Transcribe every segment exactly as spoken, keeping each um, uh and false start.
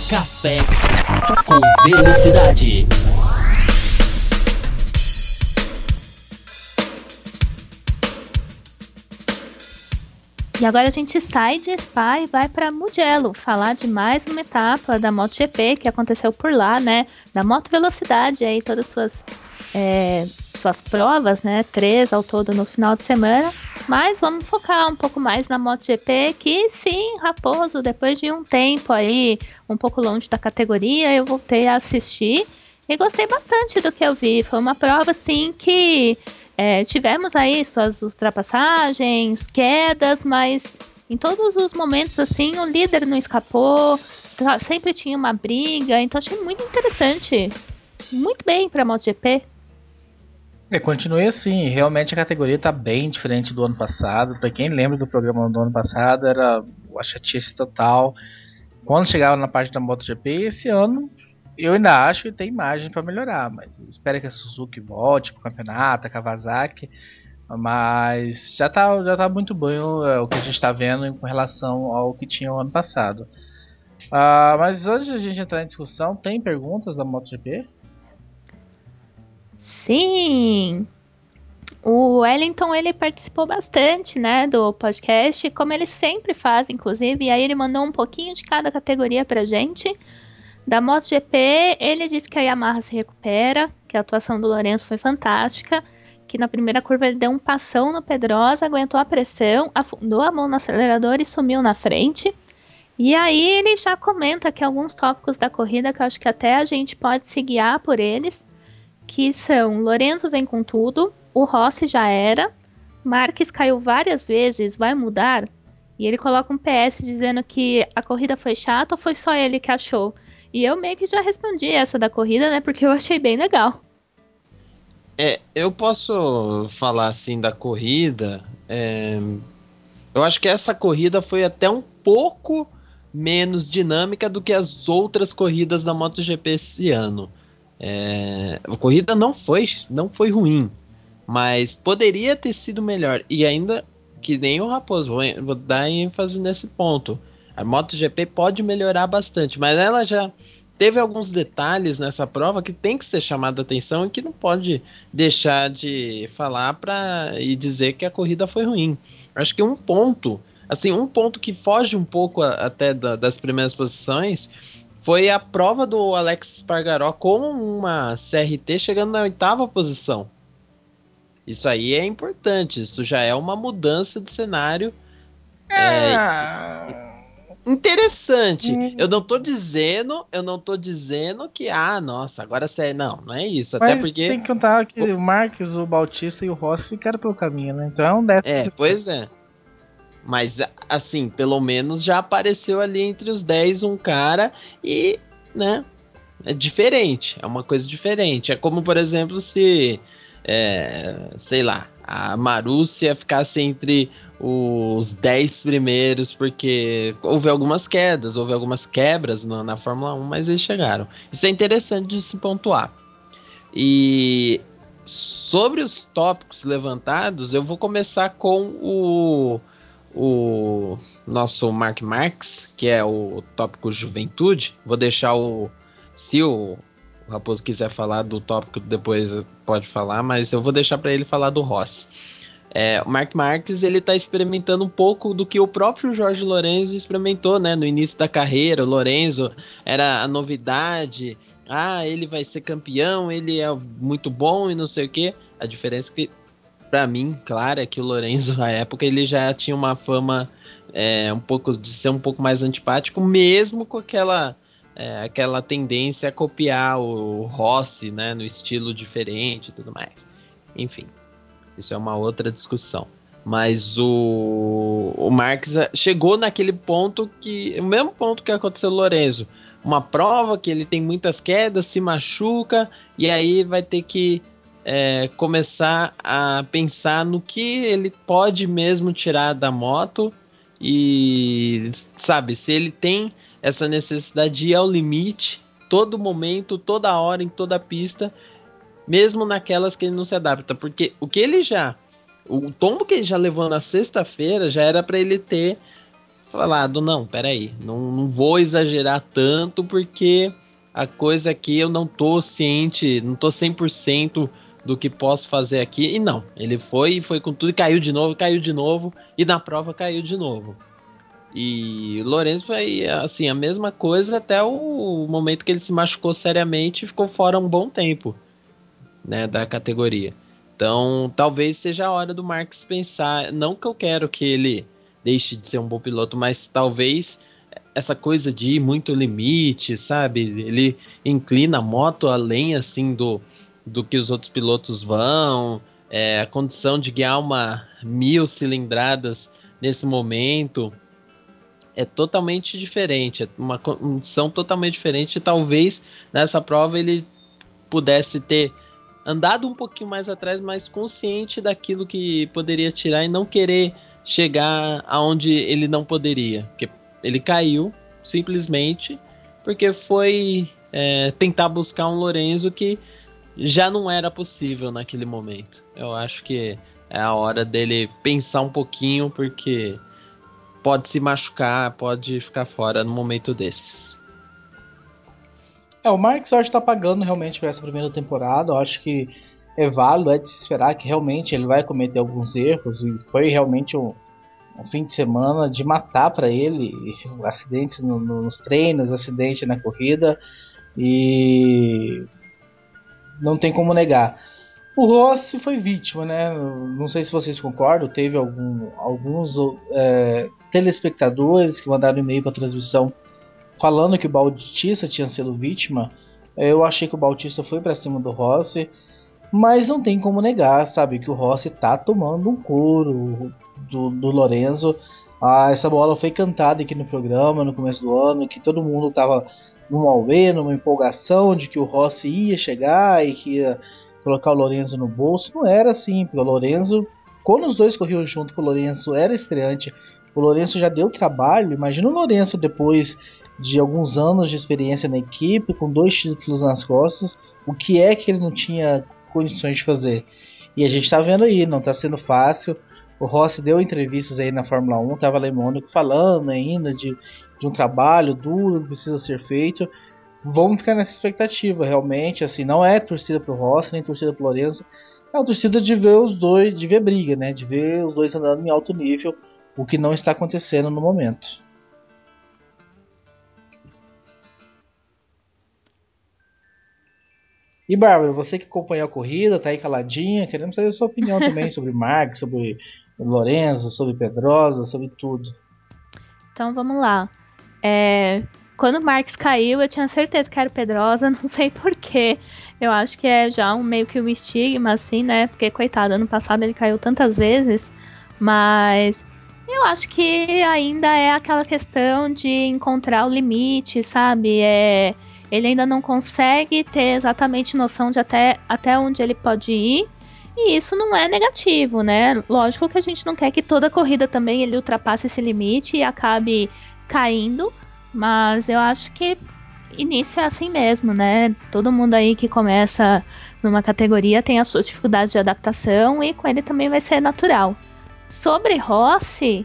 Café com Velocidade. E agora a gente sai de Spa e vai para Mugello, falar de mais uma etapa da MotoGP que aconteceu por lá, né? Da Moto Velocidade, aí todas as suas, é, suas provas, né? Três ao todo no final de semana. Mas vamos focar um pouco mais na MotoGP, que sim, Raposo, depois de um tempo aí, um pouco longe da categoria, eu voltei a assistir e gostei bastante do que eu vi. Foi uma prova, assim, que... É, tivemos aí suas ultrapassagens, quedas, mas em todos os momentos, assim, o líder não escapou, tá, sempre tinha uma briga, então achei muito interessante. Muito bem para a MotoGP. É, continue assim, realmente a categoria está bem diferente do ano passado. Para quem lembra do programa do ano passado, era a chatice total. Quando chegava na parte da MotoGP, esse ano eu ainda acho que tem margem para melhorar, mas espero que a Suzuki volte pro campeonato, a Kawasaki, mas já tá, já tá muito bom é, o que a gente está vendo com relação ao que tinha o ano passado. Ah, mas antes de a gente entrar em discussão, tem perguntas da MotoGP? Sim! O Wellington, ele participou bastante, né, do podcast, como ele sempre faz, inclusive, e aí ele mandou um pouquinho de cada categoria pra gente. Da MotoGP, ele disse que a Yamaha se recupera, que a atuação do Lourenço foi fantástica, que na primeira curva ele deu um passão no Pedrosa, aguentou a pressão, afundou a mão no acelerador e sumiu na frente. E aí ele já comenta que alguns tópicos da corrida que eu acho que até a gente pode se guiar por eles, que são: Lourenço vem com tudo, o Rossi já era, Marques caiu várias vezes, vai mudar? E ele coloca um P S dizendo que a corrida foi chata ou foi só ele que achou? E eu meio que já respondi essa da corrida, né? Porque eu achei bem legal. É, eu posso falar assim da corrida. É, eu acho que essa corrida foi até um pouco menos dinâmica do que as outras corridas da MotoGP esse ano. É, a corrida não foi, não foi ruim, mas poderia ter sido melhor. E ainda que nem o Raposo, vou, vou dar ênfase nesse ponto. A MotoGP pode melhorar bastante, mas ela já teve alguns detalhes nessa prova que tem que ser chamada a atenção e que não pode deixar de falar para e dizer que a corrida foi ruim. Acho que um ponto, assim, um ponto que foge um pouco a, até da, das primeiras posições foi a prova do Alex Espargaró com uma C R T chegando na oitava posição. Isso aí é importante, isso já é uma mudança de cenário é, É... interessante. Eu não tô hum, dizendo, eu não tô dizendo que, ah, nossa, agora sério, não, não é isso. Até Mas porque, tem que contar que o Marques, o Bautista e o Rossi ficaram pelo caminho, né? Então é um décimo é, depois. pois é. Mas, assim, pelo menos já apareceu ali entre os dez um cara e, né, é diferente, é uma coisa diferente. É como, por exemplo, se, é, sei lá, a Marúcia ficasse entre os dez primeiros, porque houve algumas quedas, houve algumas quebras na, na Fórmula um, mas eles chegaram. Isso é interessante de se pontuar. E sobre os tópicos levantados, eu vou começar com o, o nosso Mark Marx, que é o tópico juventude. Vou deixar o. Se o, o Raposo quiser falar do tópico, depois pode falar, mas eu vou deixar para ele falar do Rossi. É, o Mark Marques ele está experimentando um pouco do que o próprio Jorge Lorenzo experimentou, né, no início da carreira. O Lorenzo era a novidade, ah, ele vai ser campeão, ele é muito bom e não sei o que. A diferença é que, para mim, claro, é que o Lorenzo na época ele já tinha uma fama é, um pouco de ser um pouco mais antipático, mesmo com aquela é, aquela tendência a copiar o Rossi, né, no estilo diferente e tudo mais. Enfim. Isso é uma outra discussão. Mas o, o Marques chegou naquele ponto que. O mesmo ponto que aconteceu com o Lorenzo. Uma prova que ele tem muitas quedas, se machuca, e aí vai ter que é, começar a pensar no que ele pode mesmo tirar da moto. E sabe, se ele tem essa necessidade de ir ao limite, todo momento, toda hora, em toda pista, mesmo naquelas que ele não se adapta, porque o que ele já, o tombo que ele já levou na sexta-feira já era para ele ter falado, não, peraí, não, não vou exagerar tanto porque a coisa aqui eu não tô ciente, não tô cem por cento do que posso fazer aqui. E não, ele foi, foi com tudo e caiu de novo, caiu de novo, e na prova caiu de novo. E o Lourenço foi, assim, a mesma coisa até o momento que ele se machucou seriamente e ficou fora um bom tempo, né, da categoria. Então, talvez seja a hora do Marques pensar, não que eu quero que ele deixe de ser um bom piloto, mas talvez essa coisa de ir muito limite, sabe? Ele inclina a moto além, assim, do, do que os outros pilotos vão, é, a condição de guiar uma mil cilindradas nesse momento é totalmente diferente, é uma condição totalmente diferente, e talvez nessa prova ele pudesse ter andado um pouquinho mais atrás, mas consciente daquilo que poderia tirar e não querer chegar aonde ele não poderia. Porque ele caiu simplesmente porque foi é, tentar buscar um Lorenzo que já não era possível naquele momento. Eu acho que é a hora dele pensar um pouquinho, porque pode se machucar, pode ficar fora no momento desses. É, o Marques eu acho que tá pagando realmente por essa primeira temporada. Eu acho que é válido, é de se esperar que realmente ele vai cometer alguns erros. E foi realmente um, um fim de semana de matar para ele. Acidentes no, no, nos treinos, acidente na corrida. E não tem como negar. O Rossi foi vítima, né? Não sei se vocês concordam. Teve algum, alguns é, telespectadores que mandaram e-mail para a transmissão falando que o Bautista tinha sido vítima. Eu achei que o Bautista foi para cima do Rossi, mas não tem como negar, sabe, que o Rossi tá tomando um couro do, do Lorenzo. Ah, essa bola foi cantada aqui no programa no começo do ano, que todo mundo tava num auê, numa empolgação de que o Rossi ia chegar e que ia colocar o Lorenzo no bolso. Não era assim, porque o Lorenzo, quando os dois corriam junto com o Lorenzo, era estreante. O Lorenzo já deu trabalho. Imagina o Lorenzo depois de alguns anos de experiência na equipe, com dois títulos nas costas, o que é que ele não tinha condições de fazer. E a gente tá vendo aí, não tá sendo fácil. O Rossi deu entrevistas aí na Fórmula um, tava lá em Mônaco falando ainda de, de um trabalho duro que precisa ser feito. Vamos ficar nessa expectativa, realmente, assim, não é torcida pro Rossi, nem torcida pro Lorenzo, é uma torcida de ver os dois, de ver briga, né, de ver os dois andando em alto nível, o que não está acontecendo no momento. E Bárbara, você que acompanhou a corrida, tá aí caladinha, queremos saber a sua opinião também sobre Marques, sobre Lorenzo, sobre Pedrosa, sobre tudo. Então vamos lá. É, quando o Marques caiu, eu tinha certeza que era o Pedrosa, não sei porquê. Eu acho que é já um meio que um estigma, assim, né? Porque, coitado, ano passado ele caiu tantas vezes, mas eu acho que ainda é aquela questão de encontrar o limite, sabe? É, ele ainda não consegue ter exatamente noção de até, até onde ele pode ir. E isso não é negativo, né? Lógico que a gente não quer que toda corrida também ele ultrapasse esse limite e acabe caindo, mas eu acho que início é assim mesmo, né? Todo mundo aí que começa numa categoria tem as suas dificuldades de adaptação e com ele também vai ser natural. Sobre Rossi,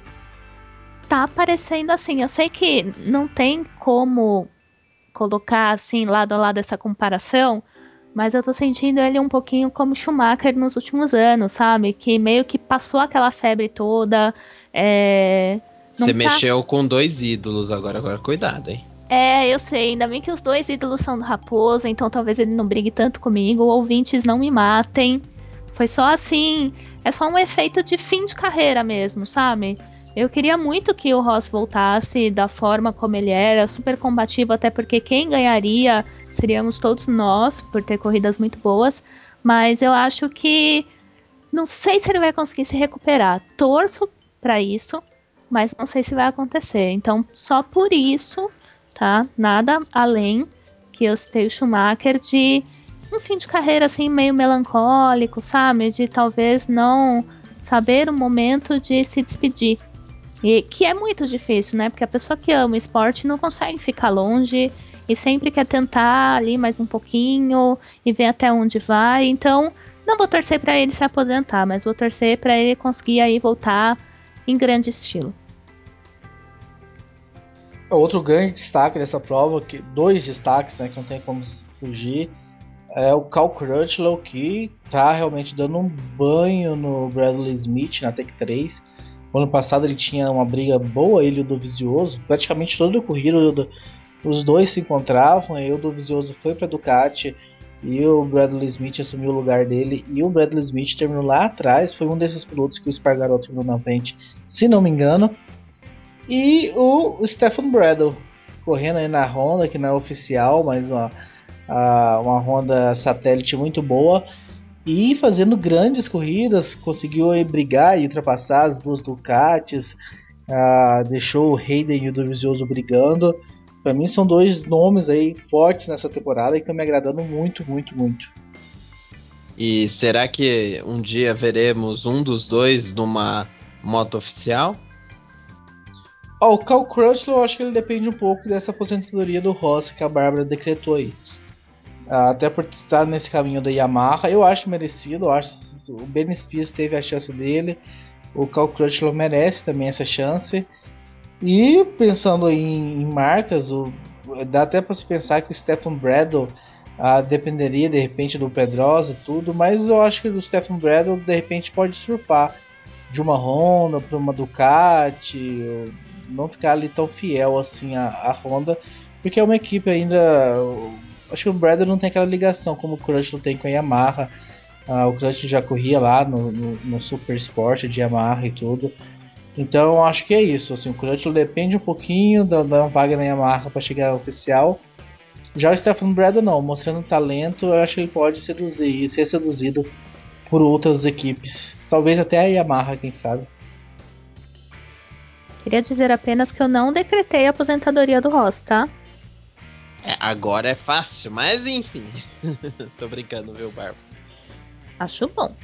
tá parecendo assim, eu sei que não tem como colocar assim lado a lado essa comparação, mas eu tô sentindo ele um pouquinho como Schumacher nos últimos anos, sabe? Que meio que passou aquela febre toda. É... Você Não tá... mexeu com dois ídolos agora, agora cuidado, hein? É, eu sei, ainda bem que os dois ídolos são do Raposa, então talvez ele não brigue tanto comigo, ouvintes não me matem. Foi só assim, é só um efeito de fim de carreira mesmo, sabe? Eu queria muito que o Ross voltasse da forma como ele era, super combativo, até porque quem ganharia seríamos todos nós, por ter corridas muito boas, mas eu acho que não sei se ele vai conseguir se recuperar. Torço pra isso, mas não sei se vai acontecer. Então, só por isso, tá? Nada além que eu citei o Schumacher de um fim de carreira assim meio melancólico, sabe? De talvez não saber o momento de se despedir. E que é muito difícil, né? Porque a pessoa que ama o esporte não consegue ficar longe e sempre quer tentar ali mais um pouquinho e ver até onde vai. Então, não vou torcer para ele se aposentar, mas vou torcer para ele conseguir aí voltar em grande estilo. Outro grande destaque dessa prova, que dois destaques, né, que não tem como fugir, é o Cal Crutchlow, que tá realmente dando um banho no Bradley Smith na Tech três. O ano passado ele tinha uma briga boa, ele e o Dovizioso, praticamente toda a corrida os dois se encontravam, e o Dovizioso foi para Ducati e o Bradley Smith assumiu o lugar dele, e o Bradley Smith terminou lá atrás, foi um desses pilotos que o Espargaró terminou na frente, se não me engano. E o Stefan Bradl, correndo aí na Honda, que não é oficial, mas uma, uma Honda satélite muito boa, e fazendo grandes corridas, conseguiu aí brigar e ultrapassar as duas Ducatis, uh, deixou o Hayden e o Dovizioso brigando. Para mim são dois nomes aí fortes nessa temporada e que estão me agradando muito, muito, muito. E será que um dia veremos um dos dois numa moto oficial? Oh, o Cal Crutchlow, eu acho que ele depende um pouco dessa aposentadoria do Rossi que a Bárbara decretou aí. Até por estar nesse caminho da Yamaha, eu acho merecido, eu acho que o Ben Spies teve a chance dele, o Cal Crutchlow merece também essa chance. E pensando em, em marcas, o, dá até para se pensar que o Stefan Bradl ah, dependeria de repente do Pedrosa e tudo, mas eu acho que o Stefan Bradl de repente pode surfar de uma Honda para uma Ducati, não ficar ali tão fiel assim à, à Honda, porque é uma equipe ainda. Acho que o Bradl não tem aquela ligação como o Crutchlow tem com a Yamaha. Ah, o Crutchlow já corria lá no, no, no Super Sport de Yamaha e tudo. Então acho que é isso. Assim, o Crutchlow depende um pouquinho da, da vaga na Yamaha para chegar ao oficial. Já o Stefan Bradl não, mostrando talento, eu acho que ele pode seduzir e ser seduzido por outras equipes. Talvez até a Yamaha, quem sabe. Queria dizer apenas que eu não decretei a aposentadoria do Ross, tá? É, agora é fácil, mas enfim. Tô brincando, viu, Barba? Acho bom.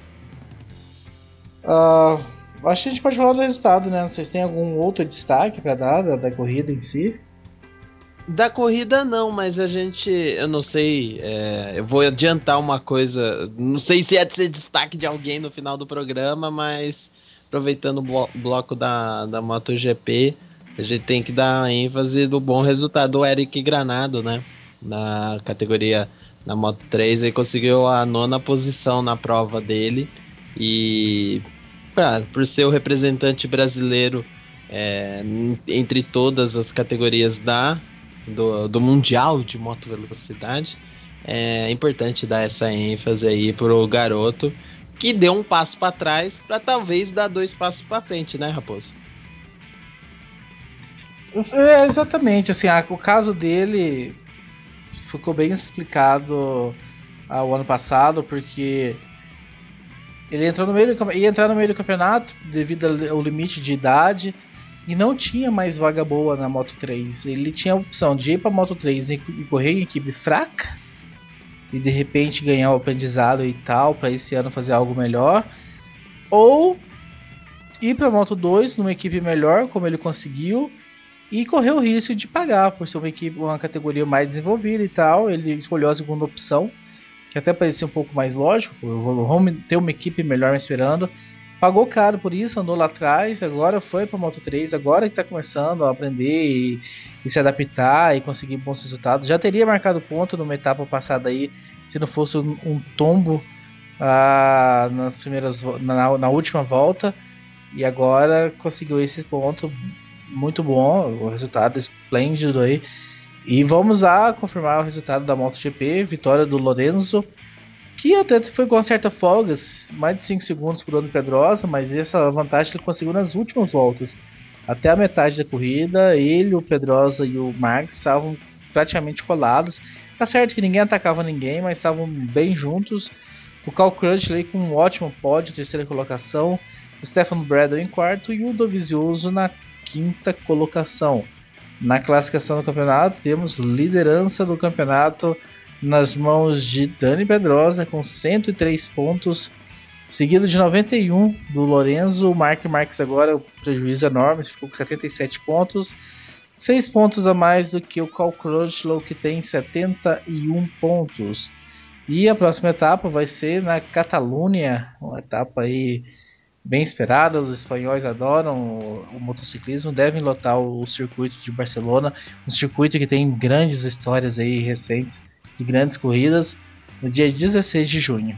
Uh, acho que a gente pode falar do resultado, né? Vocês têm algum outro destaque para dar da, da corrida em si? Da corrida não, mas a gente, eu não sei, é, eu vou adiantar uma coisa, não sei se é de ser destaque de alguém no final do programa, mas aproveitando o blo bloco da, da MotoGP, a gente tem que dar ênfase do bom resultado do Eric Granado, né? Na categoria na Moto três, ele conseguiu a nona posição na prova dele e, cara, por ser o representante brasileiro é, entre todas as categorias da do, do Mundial de Moto Velocidade, é importante dar essa ênfase aí pro garoto que deu um passo para trás para talvez dar dois passos para frente, né, Raposo? É, exatamente, assim, a, o caso dele ficou bem explicado ah, o ano passado, porque ele entrou no meio do, ia entrar no meio do campeonato devido ao limite de idade e não tinha mais vaga boa na Moto três. Ele tinha a opção de ir para a Moto três e correr em equipe fraca e de repente ganhar o aprendizado e tal, para esse ano fazer algo melhor, ou ir para a Moto dois numa equipe melhor, como ele conseguiu, e correr o risco de pagar por ser uma equipe, uma categoria mais desenvolvida e tal. Ele escolheu a segunda opção, que até parecia um pouco mais lógico, vamos ter uma equipe melhor me esperando. Pagou caro por isso, andou lá atrás, agora foi para a Moto três, agora que está começando a aprender e, e se adaptar e conseguir bons resultados. Já teria marcado ponto numa etapa passada aí, se não fosse um, um tombo ah, nas primeiras, na, na última volta, e agora conseguiu esse ponto muito bom, o resultado esplêndido aí. E vamos a confirmar o resultado da MotoGP, vitória do Lorenzo, que até foi com certa folga, mais de cinco segundos por ano Pedrosa, mas essa vantagem ele conseguiu nas últimas voltas. Até a metade da corrida, ele, o Pedrosa e o Marques estavam praticamente colados. Tá certo que ninguém atacava ninguém, mas estavam bem juntos. O Cal Crutchlow com um ótimo pódio, terceira colocação. O Stefan Bradl em quarto e o Dovizioso na quinta colocação. Na classificação do campeonato, temos liderança do campeonato nas mãos de Dani Pedrosa com cento e três pontos, seguido de noventa e um do Lorenzo. O Mark Marques agora, o prejuízo enorme, ficou com setenta e sete pontos, seis pontos a mais do que o Cal Crutchlow, que tem setenta e um pontos. E a próxima etapa vai ser na Catalunha, uma etapa aí bem esperada. Os espanhóis adoram o, o motociclismo, devem lotar o, o circuito de Barcelona, um circuito que tem grandes histórias aí recentes de grandes corridas, no dia dezesseis de junho.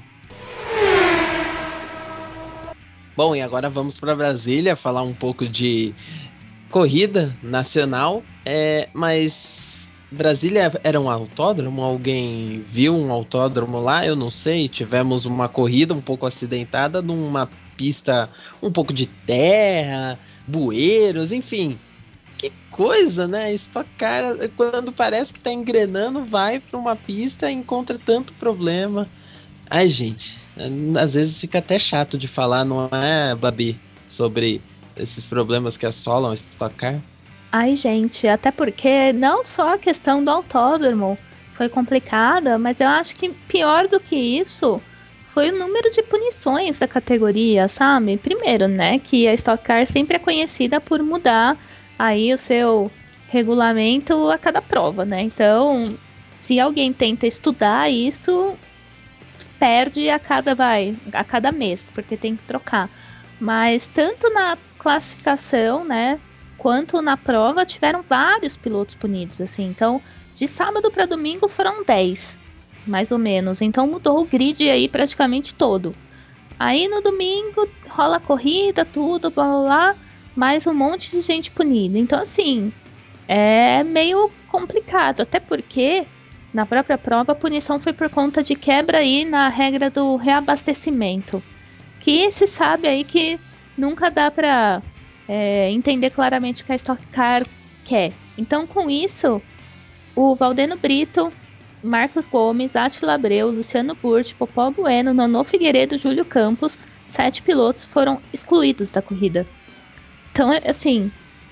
Bom, e agora vamos para Brasília falar um pouco de corrida nacional. É, mas Brasília era um autódromo? Alguém viu um autódromo lá? Eu não sei. Tivemos uma corrida um pouco acidentada numa pista um pouco de terra, bueiros, enfim. Que coisa, né? Stock Car, quando parece que tá engrenando, vai para uma pista e encontra tanto problema. Ai, gente, às vezes fica até chato de falar, não é, Babi, sobre esses problemas que assolam a Stock Car? Ai, gente, até porque não só a questão do autódromo foi complicada, mas eu acho que pior do que isso foi o número de punições da categoria, sabe? Primeiro, né, que a Stock Car sempre é conhecida por mudar aí o seu regulamento a cada prova, né? Então, se alguém tenta estudar isso, perde a cada vai, a cada mês, porque tem que trocar. Mas tanto na classificação, né, quanto na prova tiveram vários pilotos punidos, assim. Então, de sábado para domingo foram dez, mais ou menos. Então mudou o grid aí praticamente todo. Aí no domingo rola a corrida, tudo, blá blá blá, mais um monte de gente punida. Então, assim, é meio complicado, até porque na própria prova a punição foi por conta de quebra aí na regra do reabastecimento, que se sabe aí que nunca dá para é, entender claramente o que a Stock Car quer. Então, com isso, o Valdeno Brito, Marcos Gomes, Átila Abreu, Luciano Burti, Popó Bueno, Nonô Figueiredo, Júlio Campos, sete pilotos foram excluídos da corrida. Então, assim,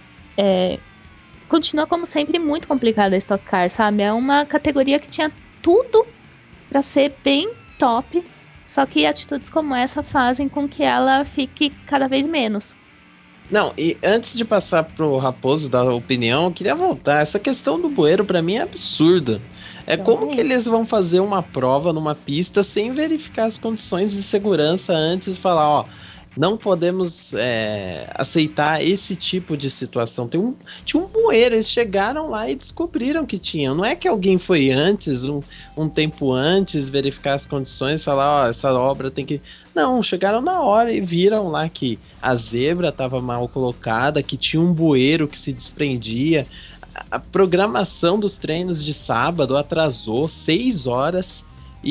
é, continua como sempre muito complicada a Stock Car, sabe? É uma categoria que tinha tudo para ser bem top, só que atitudes como essa fazem com que ela fique cada vez menos. Não, e antes de passar pro Raposo dar opinião, eu queria voltar. Essa questão do bueiro pra mim é absurda. É como que Também. eles vão fazer uma prova numa pista sem verificar as condições de segurança antes de falar, ó, não podemos é, aceitar esse tipo de situação. Tem um, tinha um bueiro, eles chegaram lá e descobriram que tinha. Não é que alguém foi antes, um, um tempo antes, verificar as condições, falar, ó, essa obra tem que. Não, chegaram na hora e viram lá que a zebra estava mal colocada, que tinha um bueiro que se desprendia. A programação dos treinos de sábado atrasou seis horas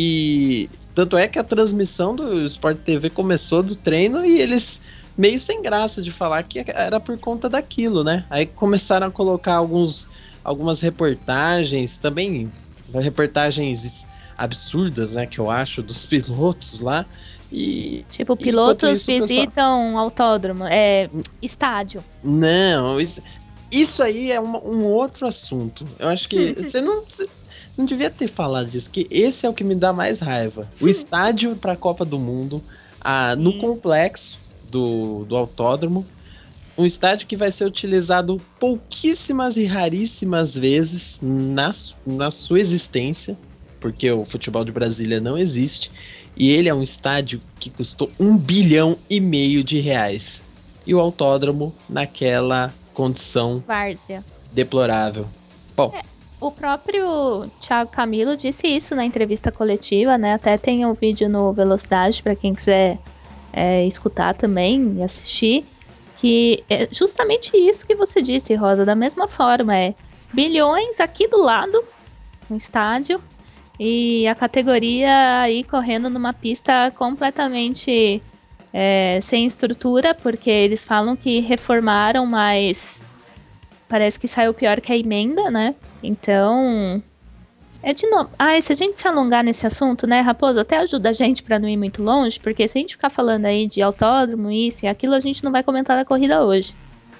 e tanto é que a transmissão do Sport T V começou do treino e eles meio sem graça de falar que era por conta daquilo, né? Aí começaram a colocar alguns, algumas reportagens, também reportagens absurdas, né, que eu acho, dos pilotos lá. E, Tipo, e enquanto pilotos isso o pessoal... visitam autódromo, é, estádio. Não, isso, isso aí é uma, um outro assunto. Eu acho que você não, você não devia ter falado disso, que esse é o que me dá mais raiva. O estádio para a Copa do Mundo, ah, no Sim. complexo do, do autódromo, um estádio que vai ser utilizado pouquíssimas e raríssimas vezes na, na sua existência, porque o futebol de Brasília não existe, e ele é um estádio que custou um bilhão e meio de reais. E o autódromo naquela condição Várzea. deplorável. Bom, O próprio Thiago Camilo disse isso na entrevista coletiva, né? Até tem um vídeo no Velocidade para quem quiser é, escutar também e assistir. Que é justamente isso que você disse, Rosa. Da mesma forma, é bilhões aqui do lado, no estádio, e a categoria aí correndo numa pista completamente é, sem estrutura, porque eles falam que reformaram, mas parece que saiu pior que a emenda, né? Então, é de novo. Ah, e se a gente se alongar nesse assunto, né, Raposo, até ajuda a gente pra não ir muito longe, porque se a gente ficar falando aí de autódromo, isso e aquilo, a gente não vai comentar da corrida hoje.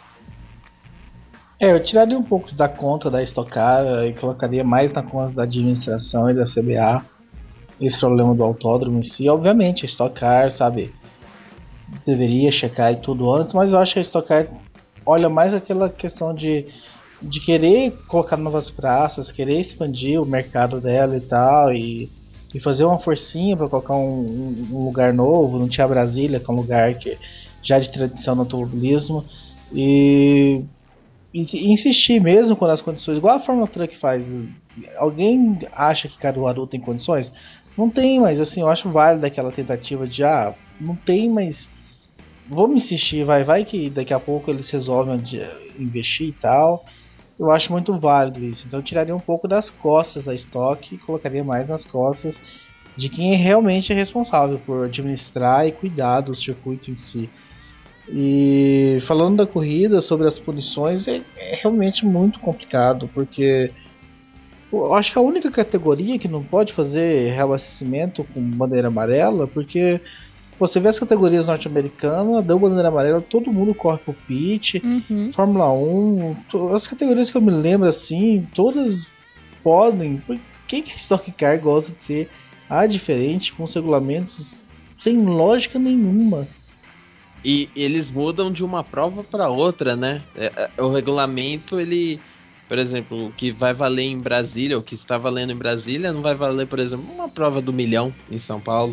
É, eu tiraria um pouco da conta da Stock Car e colocaria mais na conta da administração e da C B A esse problema do autódromo em si. Obviamente, a Stock Car, sabe, deveria checar e tudo antes, mas eu acho que a Stock Car olha mais aquela questão de, de querer colocar novas praças, querer expandir o mercado dela e tal, e, e fazer uma forcinha para colocar um, um, um lugar novo. Não tinha Brasília, que é um lugar que já de tradição no automobilismo, e, e insistir mesmo quando as condições, igual a Fórmula Truck faz. Alguém acha que Caruaru tem condições? Não tem, mas assim, eu acho válido aquela tentativa de, ah, não tem, mas vamos insistir, vai, vai que daqui a pouco eles resolvem de investir e tal. Eu acho muito válido isso. Então eu tiraria um pouco das costas da estoque e colocaria mais nas costas de quem realmente é responsável por administrar e cuidar do circuito em si. E falando da corrida, sobre as punições, é, é realmente muito complicado, porque eu acho que a única categoria que não pode fazer reabastecimento com bandeira amarela, porque você vê as categorias norte-americanas, deu bandeira amarela, todo mundo corre pro pit. Uhum. Fórmula um, as categorias que eu me lembro assim, todas podem. Por que, que a Stock Car gosta de ser a diferente com os regulamentos sem lógica nenhuma? E eles mudam de uma prova para outra, né? É, é, o regulamento, ele, por exemplo, o que vai valer em Brasília, o que está valendo em Brasília, não vai valer, por exemplo, uma prova do milhão em São Paulo.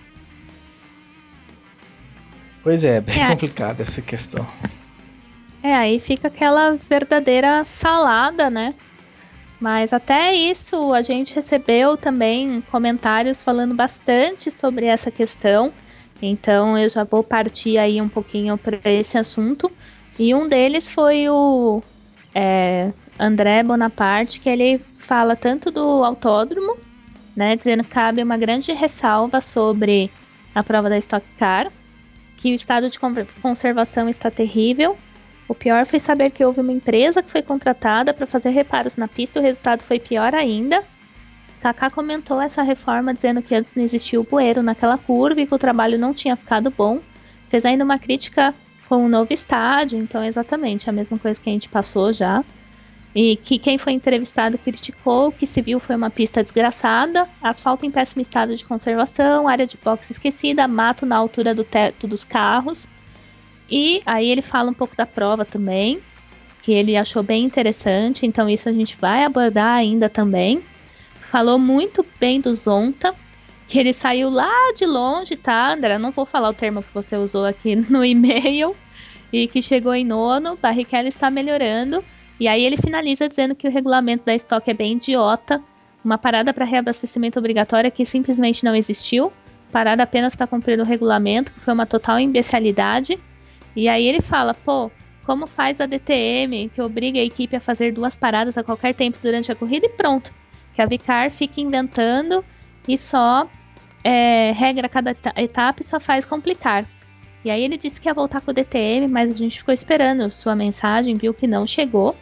Pois é, bem É, complicada essa questão. é, aí fica aquela verdadeira salada, né? Mas até isso a gente recebeu também comentários falando bastante sobre essa questão. Então eu já vou partir aí um pouquinho para esse assunto. E um deles foi o é, André Bonaparte, que ele fala tanto do autódromo, né, dizendo que cabe uma grande ressalva sobre a prova da Stock Car, que o estado de conservação está terrível. O pior foi saber que houve uma empresa que foi contratada para fazer reparos na pista e o resultado foi pior ainda. Kaká comentou essa reforma dizendo que antes não existia o bueiro naquela curva e que o trabalho não tinha ficado bom. Fez ainda uma crítica com o novo estádio, então exatamente a mesma coisa que a gente passou já. E que quem foi entrevistado criticou que se viu foi uma pista desgraçada, asfalto em péssimo estado de conservação, área de boxe esquecida, mato na altura do teto dos carros. E aí ele fala um pouco da prova também, que ele achou bem interessante, então isso a gente vai abordar ainda também. Falou muito bem do Zonta, que ele saiu lá de longe, tá, André? Não vou falar o termo que você usou aqui no e-mail, e que chegou em nono, Barrichello está melhorando. E aí ele finaliza dizendo que o regulamento da Stock é bem idiota, uma parada para reabastecimento obrigatório que simplesmente não existiu, parada apenas para cumprir o regulamento, que foi uma total imbecilidade. E aí ele fala, pô, como faz a D T M, que obriga a equipe a fazer duas paradas a qualquer tempo durante a corrida e pronto. Que a Vicar fica inventando e só é, regra cada etapa e só faz complicar. E aí ele disse que ia voltar com o D T M, mas a gente ficou esperando sua mensagem, viu que não chegou.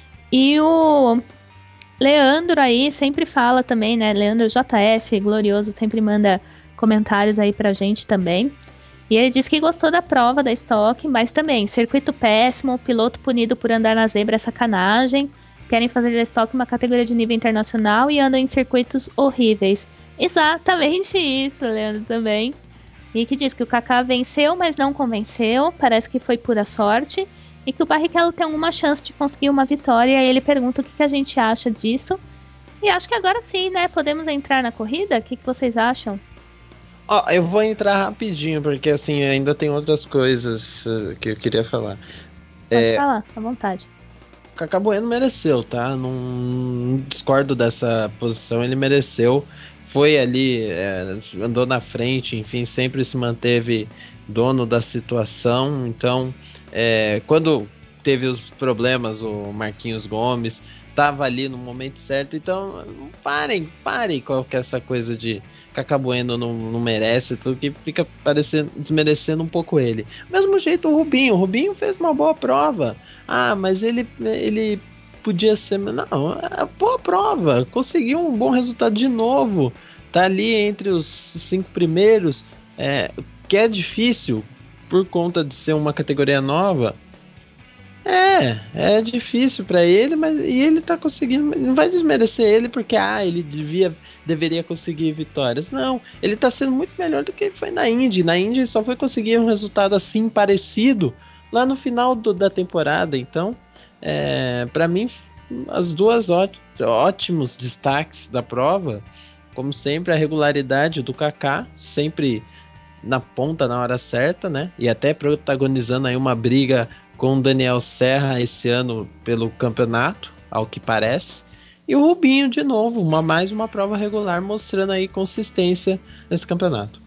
E o Leandro aí sempre fala também, né? Leandro J F, glorioso, sempre manda comentários aí pra gente também. E ele disse que gostou da prova da Stock, mas também, circuito péssimo, piloto punido por andar na zebra é sacanagem, querem fazer da Stock uma categoria de nível internacional e andam em circuitos horríveis. Exatamente isso, Leandro, também. E que diz que o Kaká venceu, mas não convenceu, parece que foi pura sorte, e que o Barrichello tem alguma chance de conseguir uma vitória, e aí ele pergunta o que, que a gente acha disso. E acho que agora sim, né? Podemos entrar na corrida? O que, que vocês acham? Ó, eu vou entrar rapidinho, porque assim, ainda tem outras coisas uh, que eu queria falar. Pode É, falar, à vontade. o Cacá Bueno mereceu, tá? Não, não discordo dessa posição, ele mereceu. Foi ali, é, andou na frente, enfim, sempre se manteve dono da situação. Então, é, quando teve os problemas, o Marquinhos Gomes estava ali no momento certo. Então, parem, parem com essa coisa de Cacá Bueno não, não merece, tudo que fica parecendo, desmerecendo um pouco ele. Mesmo jeito o Rubinho, o Rubinho fez uma boa prova. Ah, mas ele, ele podia ser. Não, é boa prova. Conseguiu um bom resultado de novo. Tá ali entre os cinco primeiros. É, que é difícil por conta de ser uma categoria nova. É, é difícil pra ele, mas e ele tá conseguindo. Não vai desmerecer ele porque ah, ele devia, deveria conseguir vitórias. Não, ele tá sendo muito melhor do que ele foi na Indy. Na Indy ele só foi conseguir um resultado assim parecido lá no final do- da temporada. Então, é, para mim, as duas ó- ótimos destaques da prova, como sempre, a regularidade do Kaká, sempre na ponta na hora certa, né? E até protagonizando aí uma briga com o Daniel Serra esse ano pelo campeonato, ao que parece. E o Rubinho de novo, uma mais uma prova regular mostrando aí consistência nesse campeonato.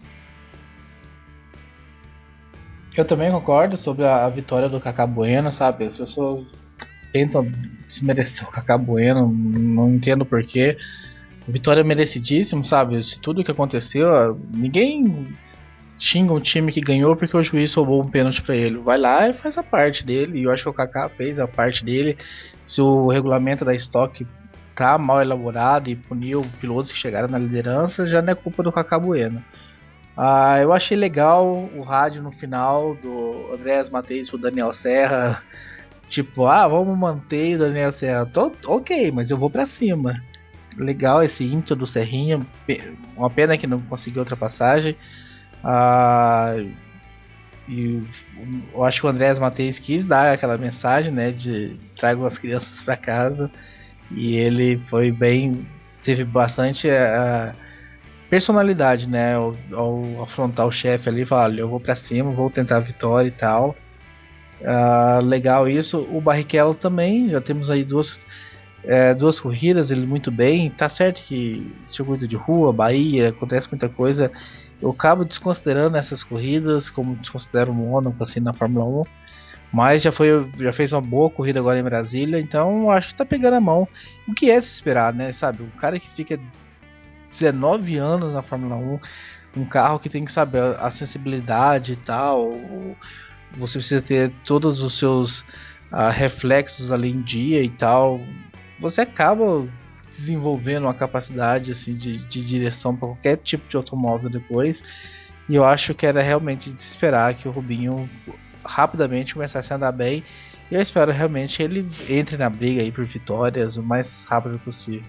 Eu também concordo sobre a, a vitória do Cacá Bueno, sabe? As pessoas tentam desmerecer o Cacá Bueno, não entendo porquê. Vitória merecidíssima, sabe? Se tudo que aconteceu, ninguém xinga um time que ganhou porque o juiz roubou um pênalti pra ele. Vai lá e faz a parte dele. E eu acho que o Kaká fez a parte dele. Se o regulamento da Stock tá mal elaborado e puniu pilotos que chegaram na liderança, já não é culpa do Kaká Bueno. Ah, eu achei legal o rádio no final do Andrés Matheus pro Daniel Serra. Tipo, ah, vamos manter o Daniel Serra. Tô, ok, mas eu vou pra cima. Legal esse ímpeto do Serrinha. Uma pena que não conseguiu ultrapassagem. Ah, e eu acho que o Andrés Matheus quis dar aquela mensagem, né, de tragam as crianças para casa, e ele foi bem, teve bastante uh, personalidade, né, ao, ao afrontar o chefe ali, falar, olha, eu vou para cima, vou tentar a vitória e tal. Uh, legal isso. O Barrichello também, já temos aí duas é, duas corridas, ele muito bem. Tá certo que circuito de rua, Bahia, acontece muita coisa. Eu acabo desconsiderando essas corridas, como desconsidero o Mônaco assim na Fórmula um. Mas já, foi, já fez uma boa corrida agora em Brasília, então acho que tá pegando a mão. O que é se esperar, né? Sabe, um cara que fica dezenove anos na Fórmula um, um carro que tem que saber a sensibilidade e tal. Você precisa ter todos os seus uh, reflexos ali em dia e tal. Você acaba desenvolvendo uma capacidade assim de, de direção para qualquer tipo de automóvel depois. E eu acho que era realmente de esperar que o Rubinho rapidamente começasse a andar bem. E eu espero realmente que ele entre na briga aí por vitórias o mais rápido possível.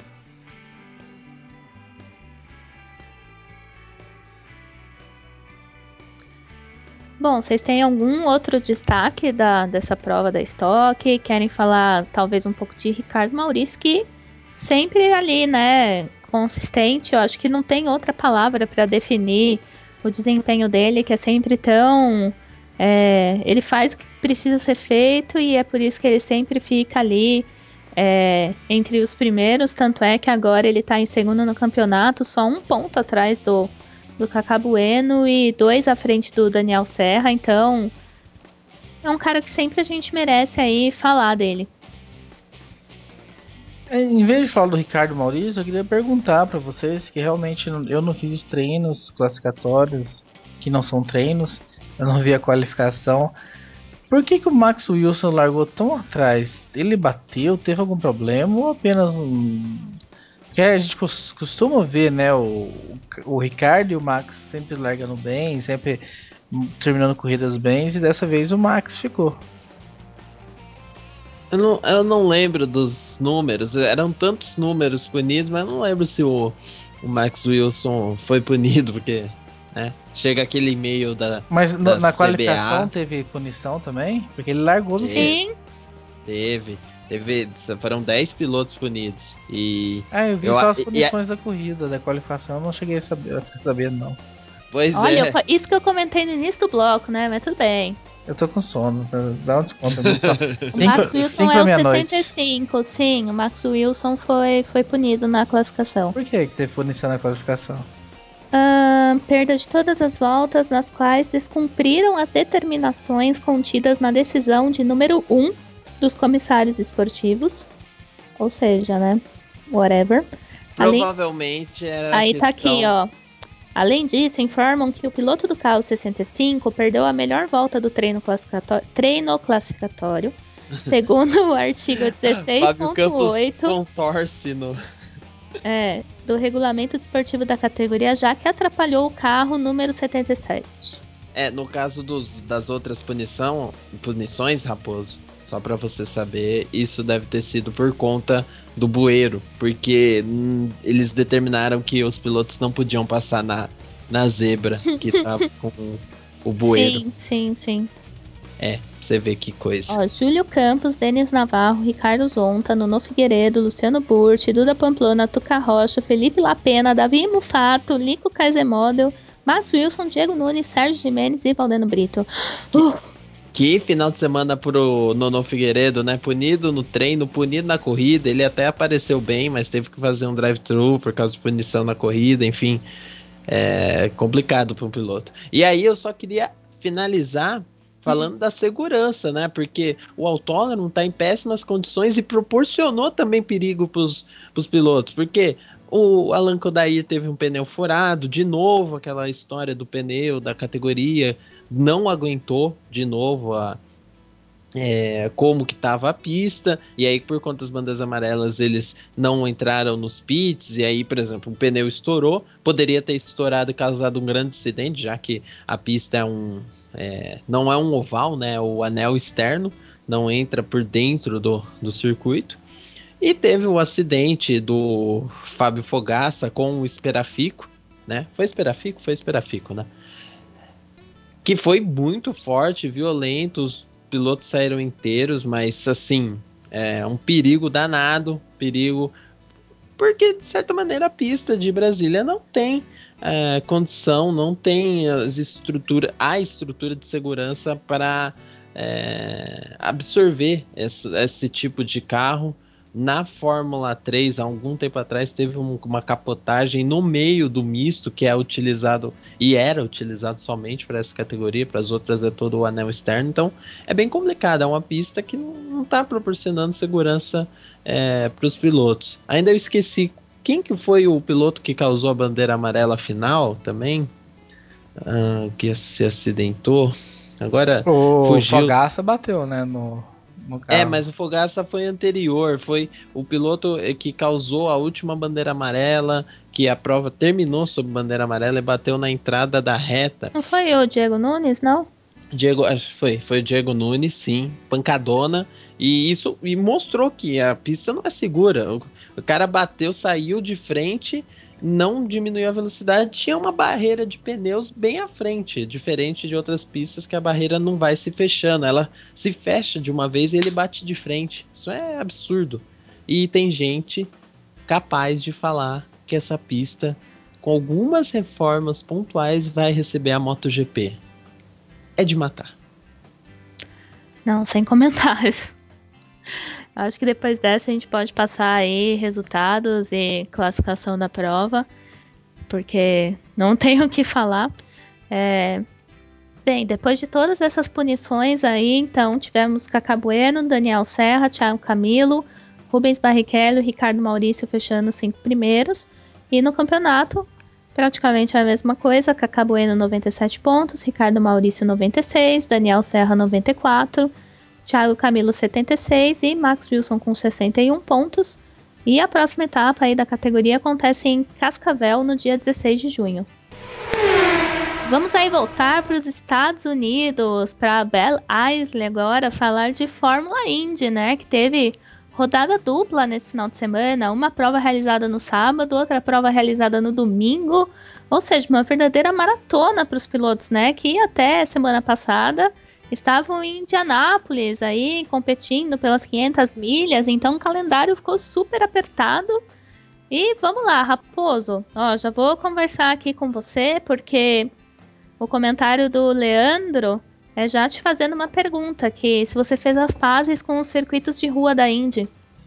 Bom, vocês têm algum outro destaque da, dessa prova da Stock? Querem falar talvez um pouco de Ricardo Maurício, que sempre ali, né, consistente. Eu acho que não tem outra palavra para definir o desempenho dele, que é sempre tão... É, ele faz o que precisa ser feito e é por isso que ele sempre fica ali é, entre os primeiros. Tanto é que agora ele tá em segundo no campeonato, só um ponto atrás do do Cacá Bueno e dois à frente do Daniel Serra, então é um cara que sempre a gente merece aí falar dele. Em vez de falar do Ricardo Maurício, eu queria perguntar para vocês que realmente eu não fiz treinos classificatórios que não são treinos, eu não vi a qualificação. Por que, que o Max Wilson largou tão atrás? Ele bateu, teve algum problema ou apenas um... Porque a gente costuma ver, né, o, o Ricardo e o Max sempre largando bem, sempre terminando corridas bem, e dessa vez o Max ficou. Eu não, eu não lembro dos números, eram tantos números punidos, mas eu não lembro se o, o Max Wilson foi punido, porque né, chega aquele e-mail da, mas no, da na C B A. Qualificação teve punição também? Porque ele largou no Sim. Teve. Teve, foram dez pilotos punidos. E. Ah, eu vi eu, só as e, punições e, da corrida, da qualificação, eu não cheguei a saber, a ficar sabendo não. Pois Olha, é. eu, isso que eu comentei no início do bloco, né? Mas tudo bem. Eu tô com sono, dá um desconto pra mim só. O Max Wilson é o sessenta e cinco, sim. O Max Wilson foi, foi punido na classificação. Por que que teve punição na qualificação? Uh, perda de todas as voltas nas quais descumpriram as determinações contidas na decisão de número um dos comissários esportivos. Ou seja, né? Whatever. Provavelmente Além... era Aí questão... tá aqui, ó. Além disso, informam que o piloto do carro sessenta e cinco perdeu a melhor volta do treino classificatório, treino classificatório segundo o artigo dezesseis ponto oito contorce no... é, do regulamento desportivo da categoria, já que atrapalhou o carro número setenta e sete. É, no caso dos, das outras punição, punições, Raposo, só pra você saber, isso deve ter sido por conta do bueiro, porque hum, eles determinaram que os pilotos não podiam passar na, na zebra que tava com o bueiro. Sim, sim, sim. É, você vê que coisa. Ó, Júlio Campos, Denis Navarro, Ricardo Zonta, Nuno Figueiredo, Luciano Burti, Duda Pamplona, Tuca Rocha, Felipe Lapena, Davi Mufato, Lico Kaiser Model, Max Wilson, Diego Nunes, Sérgio Gimenez e Valdeno Brito. Uh, Que final de semana pro Nono Figueiredo, né? Punido no treino, punido na corrida. Ele até apareceu bem, mas teve que fazer um drive-thru por causa de punição na corrida. Enfim, é complicado para um piloto. E aí eu só queria finalizar falando da segurança, né? Porque o autódromo está em péssimas condições e proporcionou também perigo para os pilotos. Porque o Alan Kodair teve um pneu furado, de novo aquela história do pneu da categoria, não aguentou de novo a, é, como que estava a pista, e aí por conta das bandas amarelas eles não entraram nos pits, e aí, por exemplo, o pneu estourou, poderia ter estourado e causado um grande acidente, já que a pista é um, é, não é um oval, né, o anel externo, não entra por dentro do, do circuito, e teve o acidente do Fábio Fogaça com o Esperafico, né, foi Esperafico? Foi Esperafico, né, que foi muito forte, violento, os pilotos saíram inteiros, mas assim, é um perigo danado, perigo, porque de certa maneira a pista de Brasília não tem é, condição, não tem as estrutura, a estrutura de segurança para é, absorver esse, esse tipo de carro. Na Fórmula três, há algum tempo atrás, teve um, uma capotagem no meio do misto, que é utilizado e era utilizado somente para essa categoria, para as outras é todo o anel externo. Então é bem complicado, é uma pista que não está proporcionando segurança é, para os pilotos. Ainda eu esqueci quem que foi o piloto que causou a bandeira amarela final também, ah, que se acidentou. Agora O fugiu. Fogaça bateu, né, no, no É, carro. mas o Fogaça foi anterior, foi o piloto que causou a última bandeira amarela, que a prova terminou sob bandeira amarela e bateu na entrada da reta. não foi o Diego Nunes, não? Diego, acho que foi, foi o Diego Nunes, sim, pancadona, e isso e mostrou que a pista não é segura. O, o cara bateu, saiu de frente, não diminuiu a velocidade, tinha uma barreira de pneus bem à frente, diferente de outras pistas que a barreira não vai se fechando, ela se fecha de uma vez e ele bate de frente. Isso é absurdo. E tem gente capaz de falar que essa pista, com algumas reformas pontuais, vai receber a MotoGP. É de matar. Não, sem comentários. Acho que depois dessa a gente pode passar aí resultados e classificação da prova, porque não tenho o que falar. É... Bem, depois de todas essas punições aí, então tivemos Cacá Bueno, Daniel Serra, Thiago Camilo, Rubens Barrichello e Ricardo Maurício fechando os cinco primeiros. E no campeonato, praticamente a mesma coisa, Cacá Bueno noventa e sete pontos, Ricardo Maurício noventa e seis, Daniel Serra noventa e quatro, Thiago Camilo setenta e seis e Max Wilson com sessenta e um pontos. E a próxima etapa aí da categoria acontece em Cascavel no dia dezesseis de junho. Vamos aí voltar para os Estados Unidos, para Belle Isle agora, falar de Fórmula Indy, né? Que teve rodada dupla nesse final de semana, uma prova realizada no sábado, outra prova realizada no domingo, ou seja, uma verdadeira maratona para os pilotos, né? Que até semana passada estavam em Indianápolis aí competindo pelas quinhentas milhas, então o calendário ficou super apertado. E vamos lá, Raposo, ó, já vou conversar aqui com você porque o comentário do Leandro é já te fazendo uma pergunta, que se você fez as pazes com os circuitos de rua da Indy.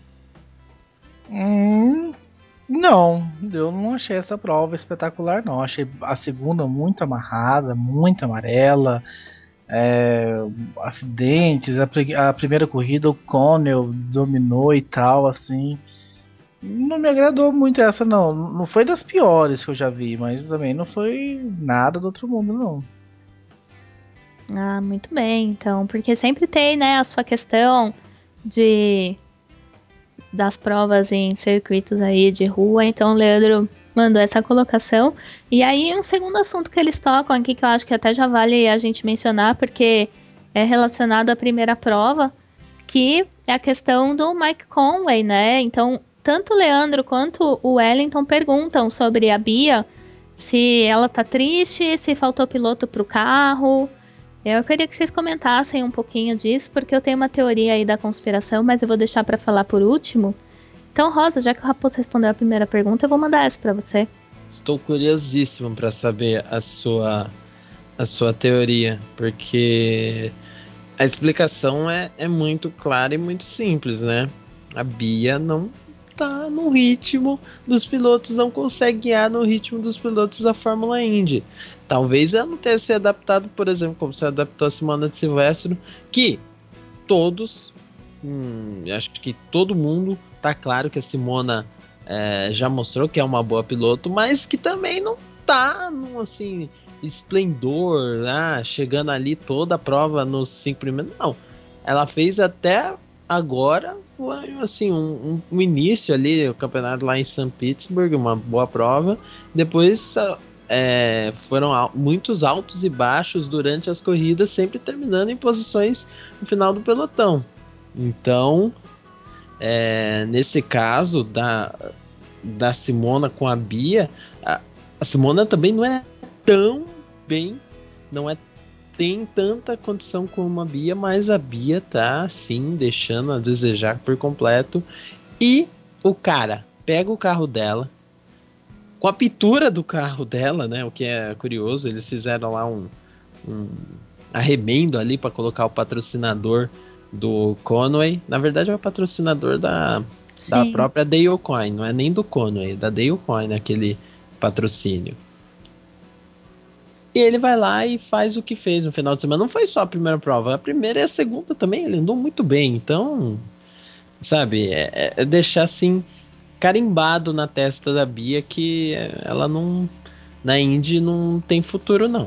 Hum, não, eu não achei essa prova espetacular, não. Achei a segunda muito amarrada, muito amarela, é, acidentes. A, pri- a primeira corrida o Connell dominou e tal, assim. Não me agradou muito essa, não. Não foi das piores que eu já vi, mas também não foi nada do outro mundo, não. Ah, muito bem, então, porque sempre tem, né, a sua questão de das provas em circuitos aí de rua, então o Leandro mandou essa colocação. E aí um segundo assunto que eles tocam aqui, que eu acho que até já vale a gente mencionar, porque é relacionado à primeira prova, que é a questão do Mike Conway, né? Então, tanto o Leandro quanto o Wellington perguntam sobre a Bia, se ela tá triste, se faltou piloto pro carro. Eu queria que vocês comentassem um pouquinho disso, porque eu tenho uma teoria aí da conspiração, mas eu vou deixar pra falar por último. Então, Rosa, já que o Raposo respondeu a primeira pergunta, eu vou mandar essa pra você. Estou curiosíssimo para saber a sua, a sua teoria, porque a explicação é, é muito clara e muito simples, né? A Bia não tá no ritmo dos pilotos, não consegue guiar no ritmo dos pilotos da Fórmula Indy. Talvez ela não tenha se adaptado, por exemplo, como se adaptou a Simona de Silvestro, que todos, hum, acho que todo mundo tá claro que a Simona é, já mostrou que é uma boa piloto, mas que também não tá num assim esplendor, ah, chegando ali toda a prova nos cinco primeiros. Não, ela fez até agora foi assim um, um, um início ali, o campeonato lá em Saint Petersburg, uma boa prova. Depois é, foram al- muitos altos e baixos durante as corridas, sempre terminando em posições no final do pelotão. Então, é, nesse caso da, da Simona com a Bia, a, a Simona também não é tão bem, não é tem tanta condição como a Bia, mas a Bia tá sim deixando a desejar por completo. E o cara pega o carro dela, com a pintura do carro dela, né? O que é curioso, eles fizeram lá um, um arremendo ali para colocar o patrocinador do Conway. Na verdade é o patrocinador da, da Sim. própria Dale Coyne, não é nem do Conway, é da Dale Coyne aquele patrocínio. E ele vai lá e faz o que fez no final de semana. Não foi só a primeira prova, a primeira e a segunda também ele andou muito bem. Então, sabe, é, é deixar assim carimbado na testa da Bia que ela não, na Indy não tem futuro não.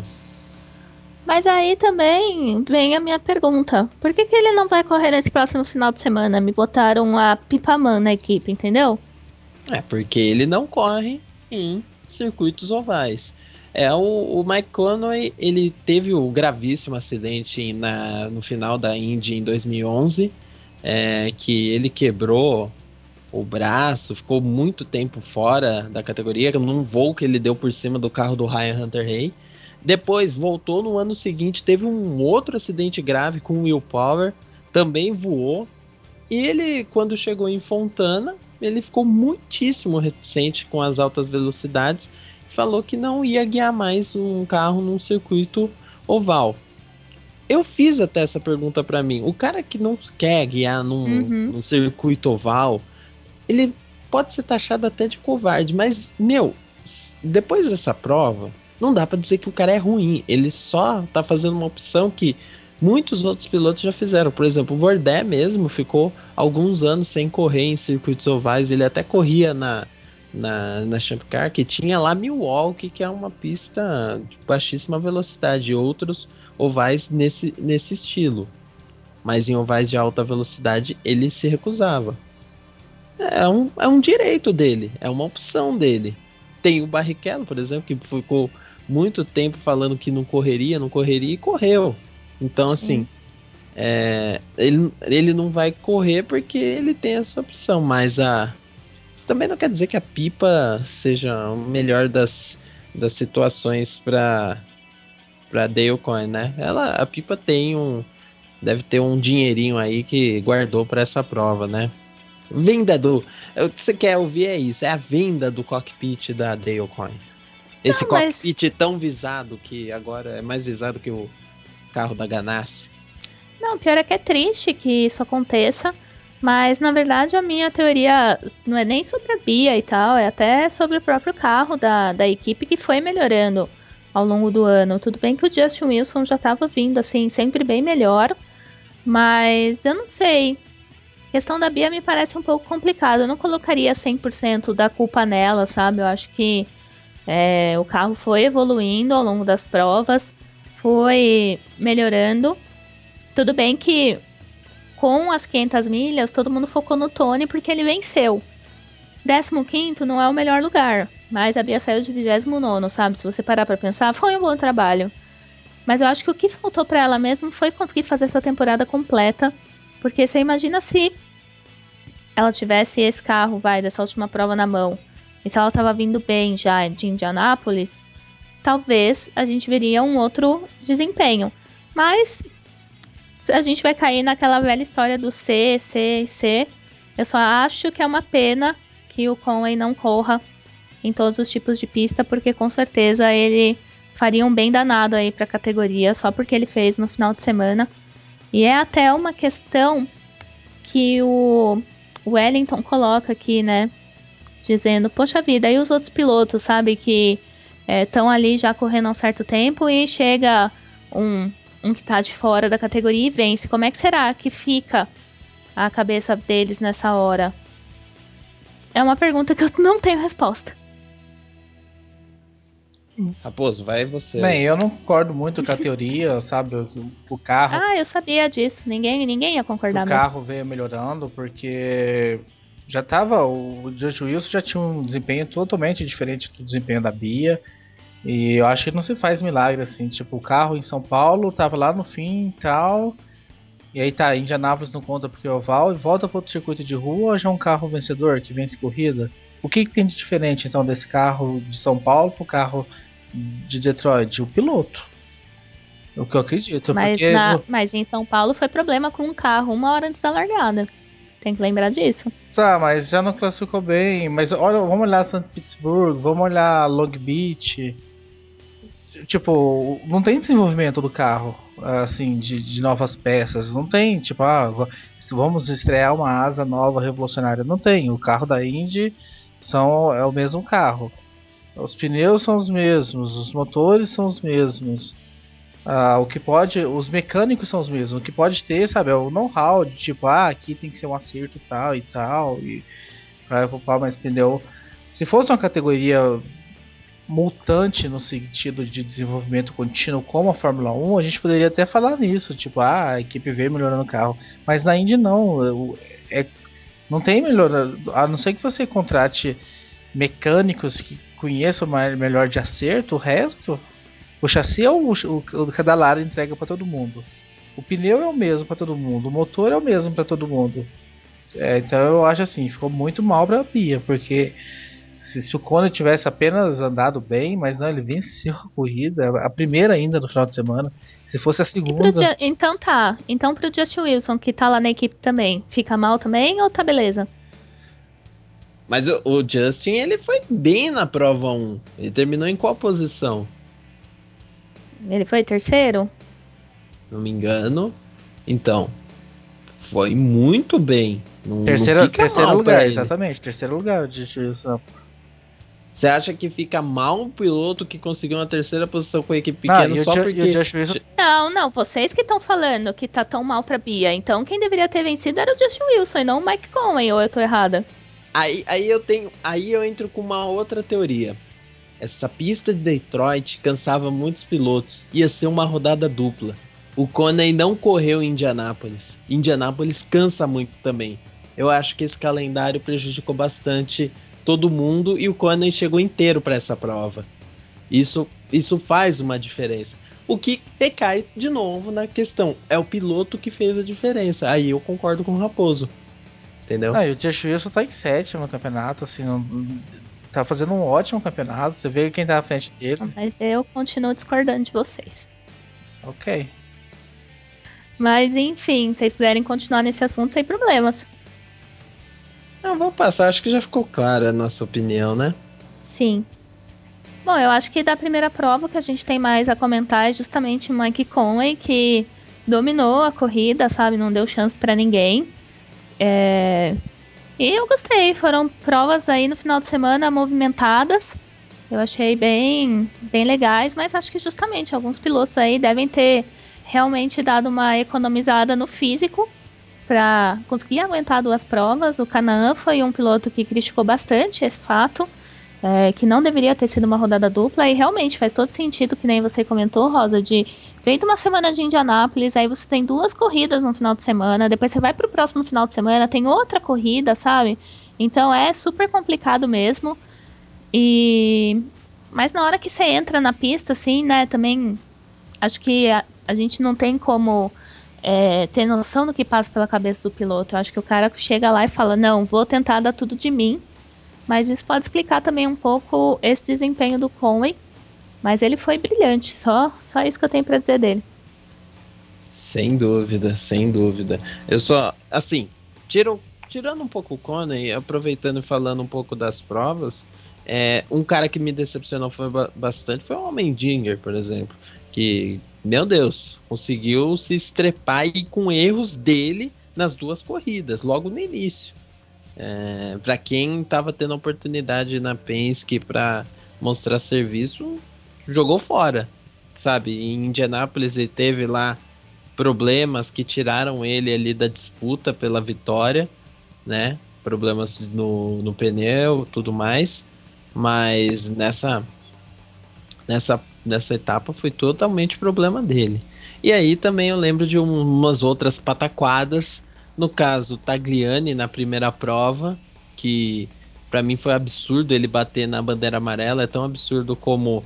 Mas aí também vem a minha pergunta. Por que, que ele não vai correr nesse próximo final de semana? Me botaram a Pipaman na equipe, entendeu? É porque ele não corre em circuitos ovais. É o, o Mike Conway, ele teve o gravíssimo acidente na, no final da Indy em dois mil e onze, é, que ele quebrou o braço, ficou muito tempo fora da categoria, num voo que ele deu por cima do carro do Ryan Hunter-Reay. Depois voltou no ano seguinte, teve um outro acidente grave com o Will Power, também voou. E ele, quando chegou em Fontana, ele ficou muitíssimo reticente com as altas velocidades, falou que não ia guiar mais um carro num circuito oval. Eu fiz até essa pergunta para mim. O cara que não quer guiar num, Uhum. num circuito oval, ele pode ser taxado até de covarde, mas, meu, depois dessa prova, não dá pra dizer que o cara é ruim. Ele só tá fazendo uma opção que muitos outros pilotos já fizeram. Por exemplo, o Bourdais mesmo ficou alguns anos sem correr em circuitos ovais. Ele até corria na, na, na Champ Car, que tinha lá Milwaukee, que é uma pista de baixíssima velocidade, e outros ovais nesse, nesse estilo. Mas em ovais de alta velocidade ele se recusava. É um, é um direito dele, é uma opção dele. Tem o Barrichello, por exemplo, que ficou muito tempo falando que não correria, não correria e correu. Então, Sim. assim, é, ele, ele não vai correr porque ele tem essa opção, mas a. Isso também não quer dizer que a Pipa seja o melhor das, das situações para para Dale Coyne, né? Ela, a Pipa tem um. Deve ter um dinheirinho aí que guardou para essa prova, né? Venda do. O que você quer ouvir é isso, é a venda do cockpit da Dale Coyne. Esse Não, mas. cockpit tão visado que agora é mais visado que o carro da Ganassi. Não, pior é que é triste que isso aconteça. Mas na verdade a minha teoria não é nem sobre a Bia e tal, é até sobre o próprio carro da, da equipe que foi melhorando ao longo do ano. Tudo bem que o Justin Wilson já estava vindo assim, sempre bem melhor, mas eu não sei. A questão da Bia me parece um pouco complicada. Eu não colocaria cem por cento da culpa nela, sabe? Eu acho que é, o carro foi evoluindo ao longo das provas, foi melhorando. Tudo bem que com as quinhentas milhas, todo mundo focou no Tony porque ele venceu. décimo quinto não é o melhor lugar, mas a Bia saiu de vigésimo nono, sabe? Se você parar pra pensar, foi um bom trabalho. Mas eu acho que o que faltou pra ela mesmo foi conseguir fazer essa temporada completa, porque você imagina se ela tivesse esse carro, vai, dessa última prova na mão, e se ela tava vindo bem já de Indianápolis, talvez a gente veria um outro desempenho. Mas a gente vai cair naquela velha história do C, C e C. Eu só acho que é uma pena que o Conway não corra em todos os tipos de pista, porque com certeza ele faria um bem danado aí para a categoria, só porque ele fez no final de semana. E é até uma questão que o Wellington coloca aqui, né? Dizendo, poxa vida, e os outros pilotos, sabe, que estão é, ali já correndo há um certo tempo e chega um, um que tá de fora da categoria e vence. Como é que será que fica a cabeça deles nessa hora? É uma pergunta que eu não tenho resposta. Raposo, vai você. Bem, eu não concordo muito com a teoria, sabe? O, o carro. Ah, eu sabia disso. Ninguém, ninguém ia concordar o mesmo. carro veio melhorando, porque já tava. O Josh Wilson já tinha um desempenho totalmente diferente do desempenho da Bia. E eu acho que não se faz milagre assim. Tipo, o carro em São Paulo tava lá no fim e tal. E aí tá, Indianápolis não conta porque é oval. E volta para outro circuito de rua, já é um carro vencedor que vence corrida. O que, que tem de diferente então desse carro de São Paulo pro carro de Detroit? O piloto. O que eu acredito. Mas, porque na, mas em São Paulo foi problema com um carro uma hora antes da largada. Tem que lembrar disso. Tá, mas já não classificou bem. Mas olha, vamos olhar Santo Petersburgo, vamos olhar Long Beach. Tipo, não tem desenvolvimento do carro, assim, de, de novas peças. Não tem, tipo, ah, vamos estrear uma asa nova, revolucionária. Não tem. O carro da Indy são, é o mesmo carro. Os pneus são os mesmos, os motores são os mesmos. Ah, o que pode, os mecânicos são os mesmos. O que pode ter, sabe, é o know-how de tipo, ah, aqui tem que ser um acerto tal e tal, e para poupar mais pneu. Se fosse uma categoria multante no sentido de desenvolvimento contínuo como a Fórmula um, a gente poderia até falar nisso, tipo, ah, a equipe veio melhorando o carro. Mas na Indy não, é, não tem melhora, a não ser que você contrate mecânicos que conheçam mais, melhor de acerto, o resto. O chassi é o, o, o que a Dallara entrega para todo mundo. O pneu é o mesmo para todo mundo. O motor é o mesmo para todo mundo. É, então eu acho assim, ficou muito mal para a Bia, porque se, se o Conor tivesse apenas andado bem, mas não, ele venceu a corrida, a primeira ainda no final de semana. Se fosse a E pro segunda. Ju- então tá. Então pro Justin Wilson, que tá lá na equipe também, fica mal também ou tá beleza? Mas o, o Justin, ele foi bem na prova um. Ele terminou em qual posição? Ele foi terceiro? Não me engano. Então, foi muito bem. Não, não Terceiro, fica terceiro mal pra lugar, ele. exatamente. Terceiro lugar de Wilson. Você acha que fica mal um piloto que conseguiu uma terceira posição com a equipe Não, pequena e o, só Ju- e o porque. Josh Wilson. Não, não, vocês que estão falando que tá tão mal pra Bia. Então quem deveria ter vencido era o Justin Wilson e não o Mike Conway, ou eu tô errada? Aí, aí eu tenho. Aí eu entro com uma outra teoria. Essa pista de Detroit cansava muitos pilotos. Ia ser uma rodada dupla. O Conway não correu em Indianápolis. Indianápolis cansa muito também. Eu acho que esse calendário prejudicou bastante todo mundo e o Conway chegou inteiro para essa prova. Isso, isso faz uma diferença. O que recai de novo na questão. É o piloto que fez a diferença. Aí eu concordo com o Raposo. Entendeu? Não, e o Josh Wilson tá em sétimo no campeonato, assim, não, tá fazendo um ótimo campeonato. Você vê quem tá à frente dele. Mas eu continuo discordando de vocês. Ok. Mas enfim, se vocês quiserem continuar nesse assunto, sem problemas. Não, vou passar. Acho que já ficou clara a nossa opinião, né? Sim. Bom, eu acho que da primeira prova que a gente tem mais a comentar é justamente o Mike Conway, que dominou a corrida, sabe? Não deu chance pra ninguém. É... E eu gostei, foram provas aí no final de semana movimentadas. Eu achei bem, bem legais, mas acho que justamente alguns pilotos aí devem ter realmente dado uma economizada no físico para conseguir aguentar duas provas. O Canaan foi um piloto que criticou bastante esse fato, é, que não deveria ter sido uma rodada dupla, e realmente faz todo sentido, que nem você comentou, Rosa, de feito uma semana de Indianápolis, aí você tem duas corridas no final de semana, depois você vai pro próximo final de semana, tem outra corrida, sabe? Então é super complicado mesmo. E mas na hora que você entra na pista, assim, né, também acho que a, a gente não tem como é, ter noção do que passa pela cabeça do piloto. Eu acho que o cara chega lá e fala, não, vou tentar dar tudo de mim. Mas isso pode explicar também um pouco esse desempenho do Conway. Mas ele foi brilhante, só, só isso que eu tenho pra dizer dele. Sem dúvida, sem dúvida. Eu só, assim, tiro, tirando um pouco o Coney, aproveitando e falando um pouco das provas, É, um cara que me decepcionou foi ba- bastante foi o Allmendinger, por exemplo. Que, meu Deus, conseguiu se estrepar e com erros dele nas duas corridas, logo no início. É, para quem estava tendo a oportunidade na Penske para mostrar serviço, jogou fora. Sabe, em Indianápolis ele teve lá problemas que tiraram ele ali da disputa pela vitória, né? Problemas no, no pneu, tudo mais. Mas nessa, nessa, nessa etapa foi totalmente problema dele. E aí também eu lembro de um- umas outras pataquadas. No caso, Tagliani na primeira prova, que pra mim foi absurdo ele bater na bandeira amarela. É tão absurdo como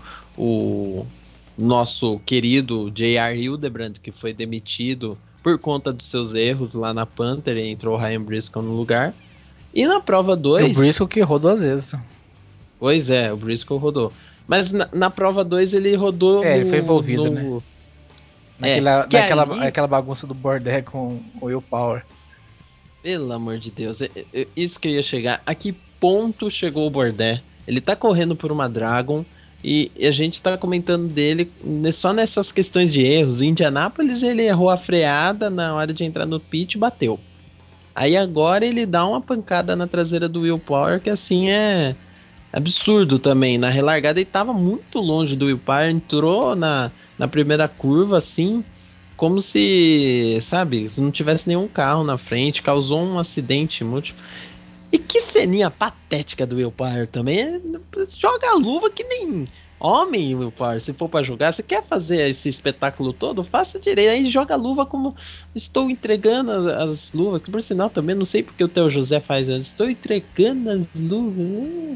o nosso querido J R. Hildebrand, que foi demitido por conta dos seus erros lá na Panther e entrou o Ryan Briscoe no lugar. E na prova E o dois Briscoe que errou duas vezes. pois é, o Briscoe rodou. Mas na, na prova dois ele rodou É, ele foi no, envolvido, né? no. É, Naquela, que naquela ali, aquela bagunça do Bordet com o Will Power. pelo amor de Deus, é- é- isso que eu ia chegar. A que ponto chegou o Bordet? Ele tá correndo por uma Dragon e a gente tá comentando dele ne- só nessas questões de erros. Em Indianápolis ele errou a freada na hora de entrar no pit e bateu. Aí agora ele dá uma pancada na traseira do Will Power que assim é absurdo também. Na relargada ele tava muito longe do Will Power, entrou na, na primeira curva assim, como se, sabe, se não tivesse nenhum carro na frente, causou um acidente múltiplo. E que ceninha patética do Will Power também. Joga a luva que nem homem, Will Power. Se for pra jogar, você quer fazer esse espetáculo todo? Faça direito. Aí joga a luva como estou entregando as, as luvas. Que por sinal também não sei porque o Theo José faz isso. Estou entregando as luvas. Hum,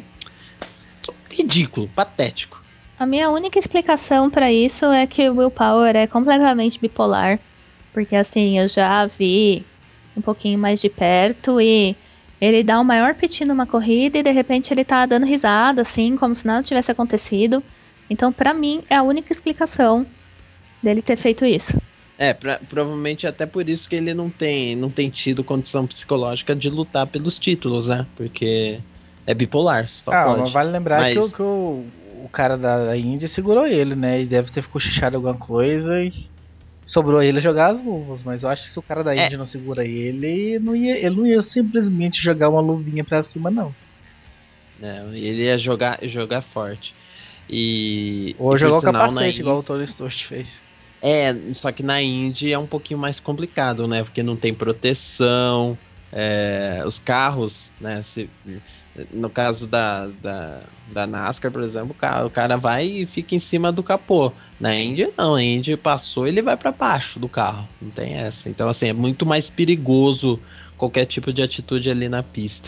ridículo, patético. A minha única explicação pra isso é que o Will Power é completamente bipolar. Porque assim, eu já vi um pouquinho mais de perto e ele dá o maior piti numa corrida e de repente ele tá dando risada, assim, como se nada tivesse acontecido. Então, pra mim, é a única explicação dele ter feito isso. É, pra- provavelmente até por isso que ele não tem, não tem tido condição psicológica de lutar pelos títulos, né? Porque é bipolar, só Ah, mas pode. vale lembrar que, o, Mas que o, o cara da, da Índia segurou ele, né? E deve ter cochichado alguma coisa e sobrou ele jogar as luvas. Mas eu acho que se o cara da é, Índia não segura ele, não ia, ele não ia simplesmente jogar uma luvinha pra cima, não. né, ele ia jogar, jogar forte. E, e Ou por jogar o sinal, na capacete, igual o Indy, Tony Sturt fez. é, só que na Indy é um pouquinho mais complicado, né? Porque não tem proteção, é, os carros, né? Se, no caso da, da, da NASCAR, por exemplo, o cara, o cara vai e fica em cima do capô. Na Indy, não. Na Indy passou, ele vai para baixo do carro. Não tem essa. Então, assim, é muito mais perigoso qualquer tipo de atitude ali na pista.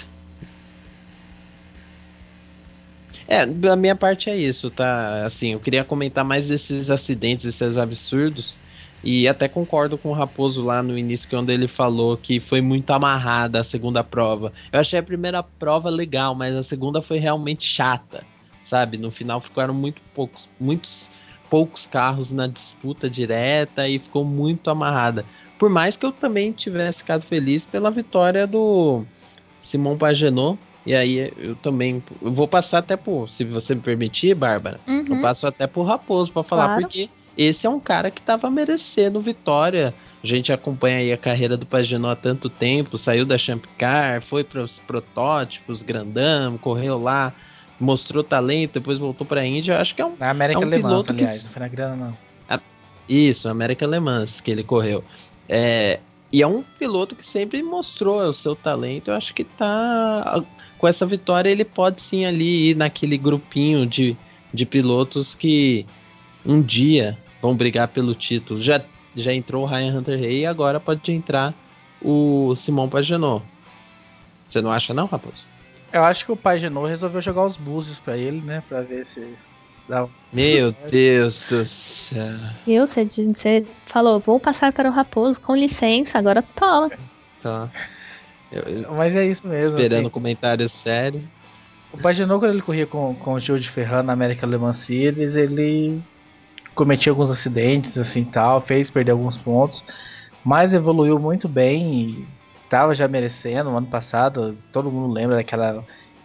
É, da minha parte é isso, tá? Assim, eu queria comentar mais desses acidentes, esses absurdos, e até concordo com o Raposo lá no início, quando ele falou que foi muito amarrada a segunda prova. Eu achei a primeira prova legal, mas a segunda foi realmente chata, sabe? No final ficaram muito poucos, muitos poucos carros na disputa direta e ficou muito amarrada. Por mais que eu também tivesse ficado feliz pela vitória do Simão Pagenaud. E aí eu também eu vou passar até por, se você me permitir, Bárbara, eu Uhum, passo até por Raposo para falar, claro. porque esse é um cara que tava merecendo vitória. A gente acompanha aí a carreira do Pagenaud há tanto tempo, saiu da Champ Car, foi para os protótipos, grandão, correu lá, mostrou talento, depois voltou para a Índia. Acho que é um, Na é América um Alemã, piloto que aliás, não foi na grana, não. a- Isso, América Le Mans que ele correu. É, e é um piloto que sempre mostrou o seu talento. Eu acho que tá. Com essa vitória, ele pode sim ali ir naquele grupinho de, de pilotos que um dia vão brigar pelo título. Já, já entrou o Ryan Hunter-Reay e agora pode entrar o Simão Pagenaud. Você não acha, não, Raposo? Eu acho que o Pagenaud resolveu jogar os búzios pra ele, né? Pra ver se dá um... Meu Deus do céu. E você, você falou, vou passar para o Raposo, com licença, agora toma. Tá. Eu, eu Mas é isso mesmo, esperando assim. um comentário sério. O Pagenaud, quando ele corria com, com o Gil de Ferran na América Le Mans Series, ele cometia alguns acidentes, assim, tal, fez perder alguns pontos, mas evoluiu muito bem e tava já merecendo. No ano passado, todo mundo lembra daquela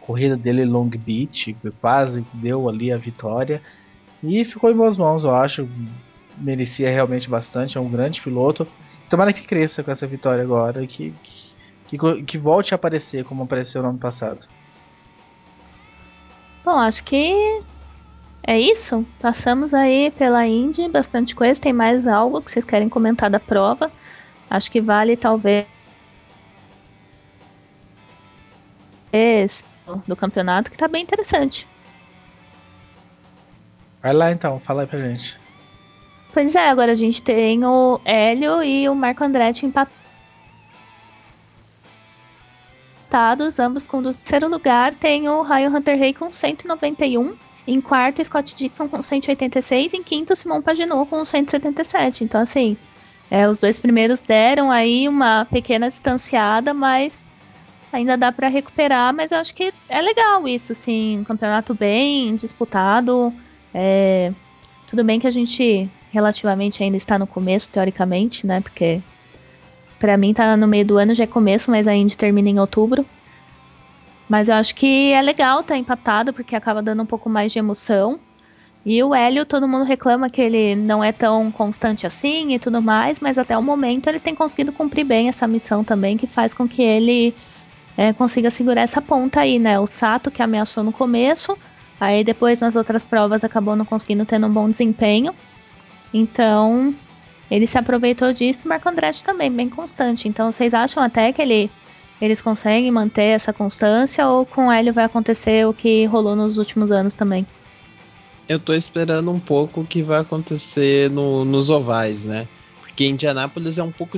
corrida dele em Long Beach, que quase deu ali a vitória. E ficou em boas mãos, eu acho. Merecia realmente bastante, é um grande piloto. Tomara que cresça com essa vitória agora, que, que, que volte a aparecer como apareceu no ano passado. Bom, acho que é isso. Passamos aí pela Indy, bastante coisa. Tem mais algo que vocês querem comentar da prova? Acho que vale talvez do campeonato, que tá bem interessante. Vai lá então, fala aí pra gente. Pois é, agora a gente tem o Hélio e o Marco Andretti empatados, ambos com o terceiro lugar. Tem o Ryan Hunter-Reay com cento e noventa e um. Em quarto, Scott Dixon com cento e oitenta e seis. Em quinto, Simon Pagenaud com cento e setenta e sete. Então, assim, é, os dois primeiros deram aí uma pequena distanciada, mas ainda dá para recuperar. Mas eu acho que é legal isso, assim, um campeonato bem disputado. É, tudo bem que a gente relativamente ainda está no começo, teoricamente, né? Porque pra mim tá no meio do ano, já é começo, mas a Indy termina em outubro. Mas eu acho que é legal tá empatado, porque acaba dando um pouco mais de emoção. E o Hélio, todo mundo reclama que ele não é tão constante assim e tudo mais, mas até o momento ele tem conseguido cumprir bem essa missão também, que faz com que ele é, consiga segurar essa ponta aí, né? O Sato, que ameaçou no começo, aí depois nas outras provas acabou não conseguindo ter um bom desempenho. Então, ele se aproveitou disso, e o Marco Andretti também, bem constante. Então, vocês acham até que ele, eles conseguem manter essa constância, ou com o Hélio vai acontecer o que rolou nos últimos anos também? Eu tô esperando um pouco o que vai acontecer no, nos ovais, né? Porque Indianápolis é um pouco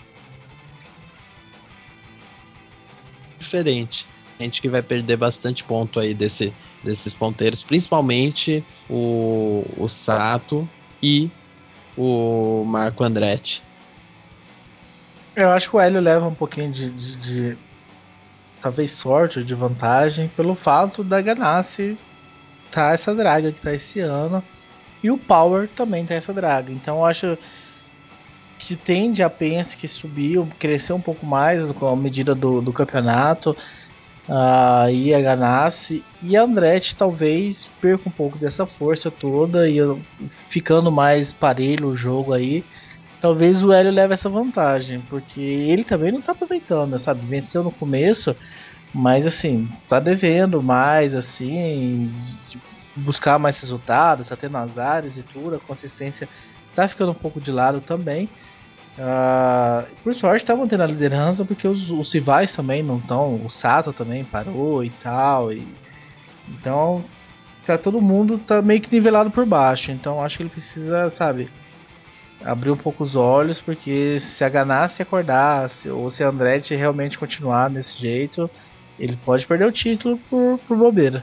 diferente. A gente que vai perder bastante ponto aí desse, desses ponteiros, principalmente o, o Sato e o Marco Andretti. Eu acho que o Hélio leva um pouquinho de, de, de talvez sorte ou de vantagem pelo fato da Ganassi tá essa draga que tá esse ano e o Power também tá essa draga. Então eu acho que tende a Penske subir, crescer um pouco mais com a medida do, do campeonato. Uh, e a Ganassi e a Andretti talvez perca um pouco dessa força toda e ficando mais parelho o jogo aí. Talvez o Hélio leve essa vantagem, porque ele também não tá aproveitando, sabe? Venceu no começo, mas assim, tá devendo mais, assim, de buscar mais resultados, tá tendo azares e tudo, a consistência tá ficando um pouco de lado também. Uh, por sorte tá mantendo a liderança, porque os, os rivais também não estão, o Sato também parou e tal, e então tá todo mundo tá meio que nivelado por baixo, então acho que ele precisa, sabe, abrir um pouco os olhos, porque se a Ganassi acordar, se, ou se a Andretti realmente continuar desse jeito, ele pode perder o título por, por bobeira.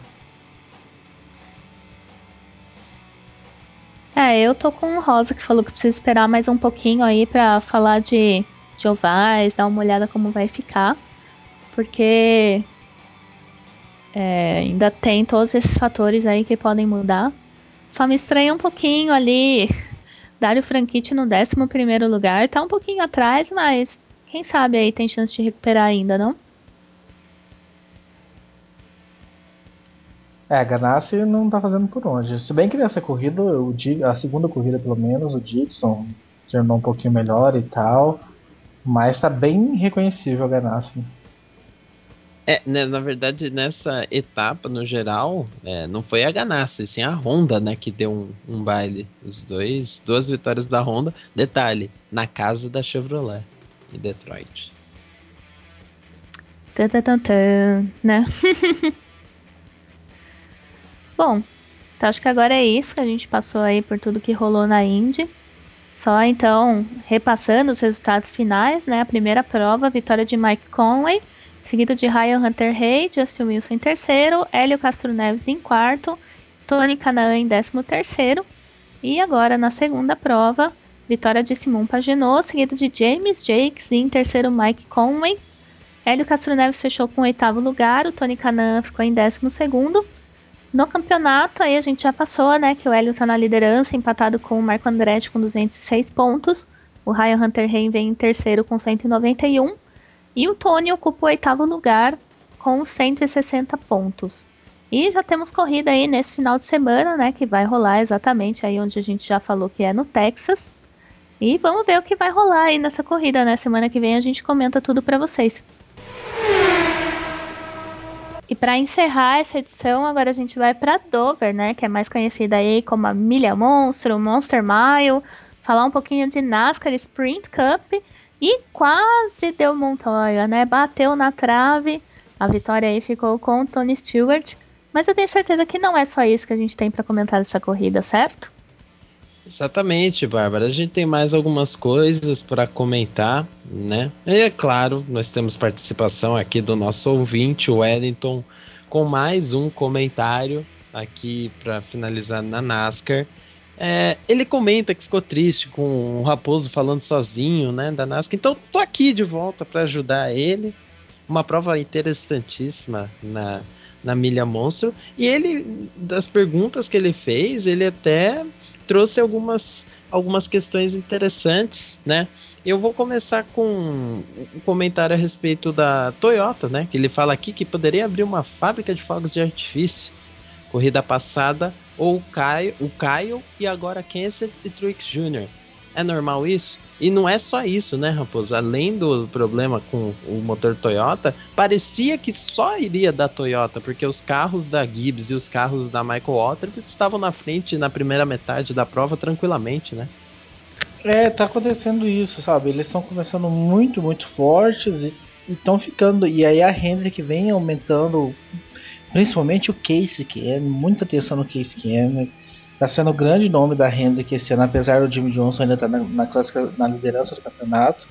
É, eu tô com o Rosa, que falou que precisa esperar mais um pouquinho aí pra falar de, de ovais, dar uma olhada como vai ficar. Porque é, ainda tem todos esses fatores aí que podem mudar. Só me estranha um pouquinho ali Dario Franchitti no décimo primeiro lugar. Tá um pouquinho atrás, mas quem sabe aí tem chance de recuperar ainda, não? É, a Ganassi não tá fazendo por onde. Se bem que nessa corrida, o, a segunda corrida pelo menos, o Dixon terminou um pouquinho melhor e tal. Mas tá bem reconhecível a Ganassi. É, né, na verdade, nessa etapa, no geral, é, não foi a Ganassi, sim a Honda, né, que deu um, um baile. Os dois, duas vitórias da Honda. Detalhe, na casa da Chevrolet, em Detroit. Tan, tan, tan, tan, né? Bom, então acho que agora é isso, que a gente passou aí por tudo que rolou na Indy. Só então, repassando os resultados finais, né? A primeira prova, vitória de Mike Conway, seguido de Ryan Hunter-Reay, Justin Wilson em terceiro, Hélio Castro Neves em quarto, Tony Kanaan em décimo terceiro. E agora, na segunda prova, vitória de Simon Pagenaud, seguido de James Jakes e em terceiro Mike Conway. Hélio Castro Neves fechou com o oitavo lugar, o Tony Kanaan ficou em décimo segundo. No campeonato, aí a gente já passou, né, que o Hélio tá na liderança, empatado com o Marco Andretti com duzentos e seis pontos. O Ryan Hunter-Reay vem em terceiro com cento e noventa e um. E o Tony ocupa o oitavo lugar com cento e sessenta pontos. E já temos corrida aí nesse final de semana, né, que vai rolar exatamente aí onde a gente já falou que é no Texas. E vamos ver o que vai rolar aí nessa corrida, né? Semana que vem a gente comenta tudo pra vocês. E para encerrar essa edição, agora a gente vai para Dover, né, que é mais conhecida aí como a Milha Monstro, Monster Mile, falar um pouquinho de NASCAR Sprint Cup e quase deu Montoya, né? Bateu na trave. A vitória aí ficou com o Tony Stewart, mas eu tenho certeza que não é só isso que a gente tem para comentar dessa corrida, certo? Exatamente, Bárbara. A gente tem mais algumas coisas para comentar, né? E é claro, nós temos participação aqui do nosso ouvinte, o Wellington, com mais um comentário aqui para finalizar na NASCAR. É, ele comenta que ficou triste com o Raposo falando sozinho, né, da NASCAR. Então, tô aqui de volta para ajudar ele. Uma prova interessantíssima na, na Milha Monstro. E ele, das perguntas que ele fez, ele até trouxe algumas, algumas questões interessantes, né? Eu vou começar com um comentário a respeito da Toyota, né? Que ele fala aqui que poderia abrir uma fábrica de fogos de artifício. Corrida passada, ou o Caio, o Caio e agora Kenseth e Truex Júnior É normal isso? E não é só isso, né, Raposo? Além do problema com o motor Toyota, parecia que só iria da Toyota, porque os carros da Gibbs e os carros da Michael Waltrip estavam na frente na primeira metade da prova tranquilamente, né? É, tá acontecendo isso, sabe? Eles estão começando muito, muito fortes e estão ficando. E aí a Hendrick vem aumentando, principalmente o Case Keenum, muita atenção no Case Keenum. Tá sendo o grande nome da Hendrick esse ano, apesar do Jimmy Johnson ainda estar tá na, na, na liderança do campeonato.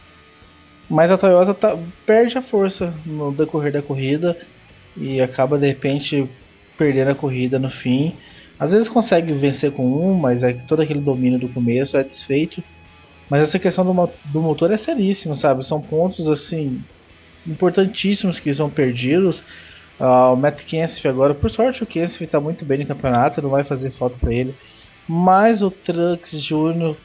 Mas a Toyota tá, perde a força no decorrer da corrida e acaba de repente perdendo a corrida no fim. Às vezes consegue vencer com um, mas é que todo aquele domínio do começo é desfeito. Mas essa questão do, do motor é seríssima, sabe? São pontos assim importantíssimos que são perdidos. Uh, o Matt Kenseth agora, por sorte o Kenseth está muito bem no campeonato, não vai fazer falta para ele. Mas o Truex Júnior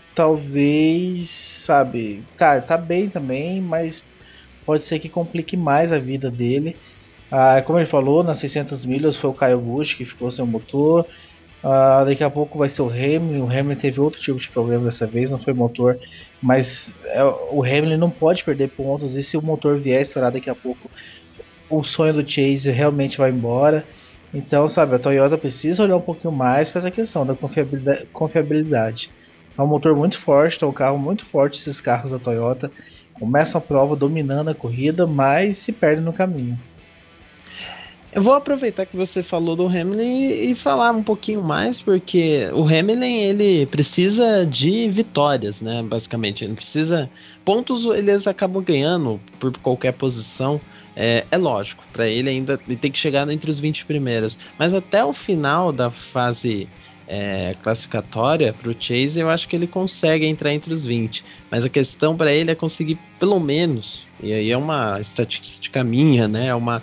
talvez, sabe, tá, tá bem também, mas pode ser que complique mais a vida dele. Ah, como ele falou, nas seiscentas milhas foi o Kyle Busch que ficou sem o motor. Ah, daqui a pouco vai ser o Hamilton. O Hamilton teve outro tipo de problema dessa vez, não foi motor. Mas é, o Hamilton não pode perder pontos. E se o motor vier estourar daqui a pouco, o sonho do Chase realmente vai embora. Então, sabe, a Toyota precisa olhar um pouquinho mais para essa questão da confiabilidade. confiabilidade. É um motor muito forte, é um carro muito forte esses carros da Toyota. Começam a prova dominando a corrida, mas se perdem no caminho. Eu vou aproveitar que você falou do Hamilton e, e falar um pouquinho mais, porque o Hamilton ele precisa de vitórias, né? Basicamente, ele precisa pontos, eles acabam ganhando por qualquer posição. É, é lógico, para ele ainda ele tem que chegar entre os vinte primeiros, mas até o final da fase é, classificatória para o Chase, eu acho que ele consegue entrar entre os vinte. Mas a questão para ele é conseguir pelo menos, e aí é uma estatística minha, né? É uma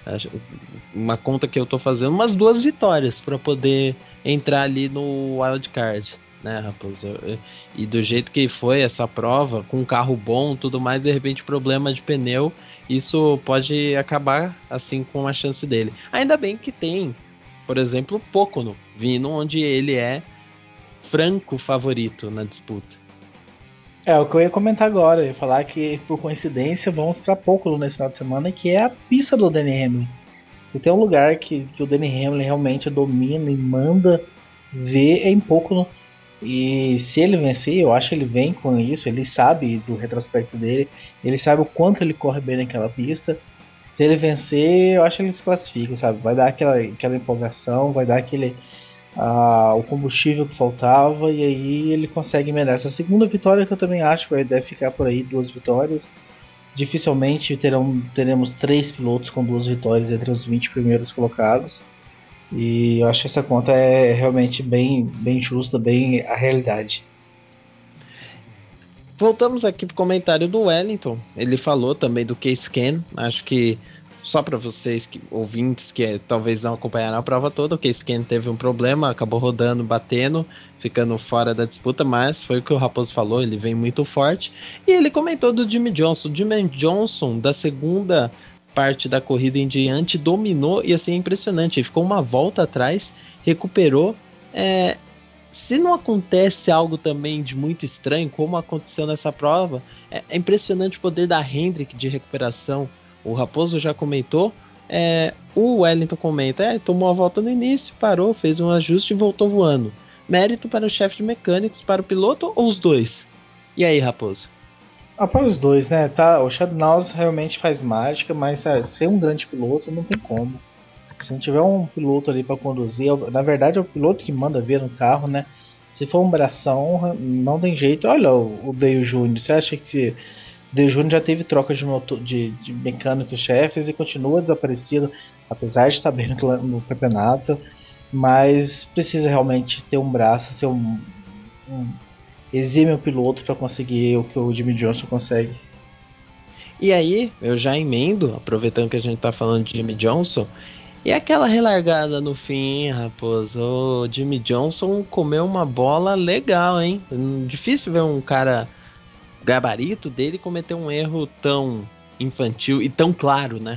uma conta que eu tô fazendo, umas duas vitórias para poder entrar ali no wildcard, né, Raposo? E do jeito que foi essa prova, com um carro bom, tudo mais, de repente problema de pneu, isso pode acabar assim com a chance dele. Ainda bem que tem, por exemplo, o Pocono vindo onde ele é franco favorito na disputa. É, o que eu ia comentar agora, eu ia falar que por coincidência vamos para Pocono nesse final de semana, que é a pista do Denny Hamlin. E tem um lugar que, que o Denny Hamlin realmente domina e manda ver é em Pocono. E se ele vencer, eu acho que ele vem com isso, ele sabe do retrospecto dele, ele sabe o quanto ele corre bem naquela pista. Se ele vencer, eu acho que ele se classifica, sabe? Vai dar aquela, aquela empolgação, vai dar aquele ah, o combustível que faltava e aí ele consegue emendar essa segunda vitória que eu também acho que deve ficar por aí, duas vitórias. Dificilmente terão, teremos três pilotos com duas vitórias entre os vinte primeiros colocados. E eu acho que essa conta é realmente bem, bem justa, bem a realidade. Voltamos aqui pro comentário do Wellington. Ele falou também do Case Ken. Acho que só para vocês que, ouvintes que talvez não acompanharam a prova toda, o Case Ken teve um problema, acabou rodando, batendo, ficando fora da disputa, mas foi o que o Raposo falou, ele vem muito forte. E ele comentou do Jimmy Johnson. O Jimmy Johnson, da segunda parte da corrida em diante, dominou e assim é impressionante. Ele ficou uma volta atrás, recuperou. É, se não acontece algo também de muito estranho, como aconteceu nessa prova, é, é impressionante o poder da Hendrick de recuperação. O Raposo já comentou. É, o Wellington comenta, é, tomou a volta no início, parou, fez um ajuste e voltou voando. Mérito para o chefe de mecânicos, para o piloto ou os dois? E aí, Raposo? Ah, para os dois, né? Tá, o Shadnaus realmente faz mágica, mas ah, ser um grande piloto não tem como. Se não tiver um piloto ali para conduzir, na verdade é o piloto que manda ver no carro, né? Se for um bração, não tem jeito. Olha o, o Dale Júnior, você acha que o Dale Júnior já teve troca de, motor, de, de mecânicos chefes e continua desaparecido, apesar de estar bem no, no campeonato, mas precisa realmente ter um braço, ser um, um exímio piloto para conseguir o que o Jimmy Johnson consegue. E aí, eu já emendo, aproveitando que a gente tá falando de Jimmy Johnson, e aquela relargada no fim, Raposo? O Jimmy Johnson comeu uma bola legal, hein? Difícil ver um cara gabarito dele cometer um erro tão infantil e tão claro, né?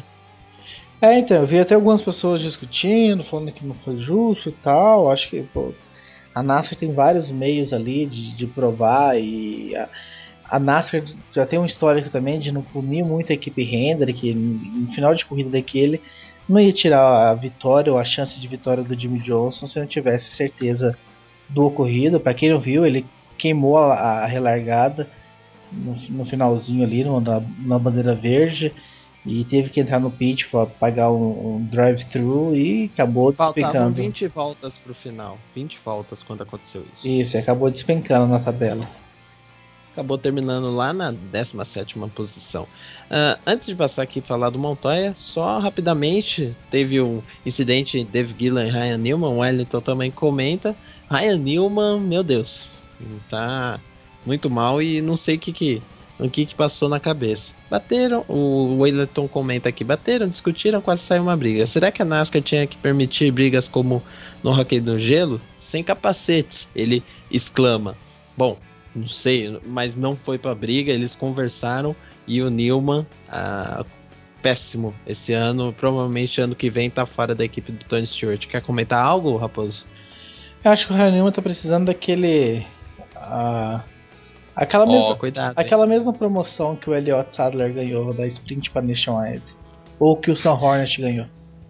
É, então, eu vi até algumas pessoas discutindo, falando que não foi justo e tal. Acho que pô, a NASCAR tem vários meios ali de, de provar e a, a NASCAR já tem um histórico também de não punir muito a equipe Hendrick. No final de corrida daquele, não ia tirar a vitória ou a chance de vitória do Jimmy Johnson se não tivesse certeza do ocorrido. Para quem não viu, ele queimou a, a relargada no, no finalzinho ali, no, na, na bandeira verde. E teve que entrar no pit para pagar um, um drive-thru e acabou Faltavam despencando. vinte voltas pro final. vinte voltas quando aconteceu isso. Isso, acabou despencando na tabela. Acabou terminando lá na décima sétima posição. Uh, antes de passar aqui e falar do Montoya, só rapidamente, teve um incidente entre Dave Gillan e Ryan Newman, o Wellington também comenta. Ryan Newman, meu Deus, tá muito mal e não sei o que que, o que, que passou na cabeça. Bateram, o Wellington comenta aqui, bateram, discutiram, quase saiu uma briga. Será que a NASCAR tinha que permitir brigas como no Hockey no Gelo? Sem capacetes, ele exclama. Bom, não sei, mas não foi pra briga, eles conversaram e o Newman, ah, péssimo esse ano, provavelmente ano que vem tá fora da equipe do Tony Stewart. Quer comentar algo, Raposo? Eu acho que o Ryan Newman tá precisando daquele. Uh, aquela, Ó, mesma, oh, cuidado, hein? aquela mesma promoção que o Elliott Sadler ganhou da Sprint para Nationwide. Ou que o Sam Hornet ganhou.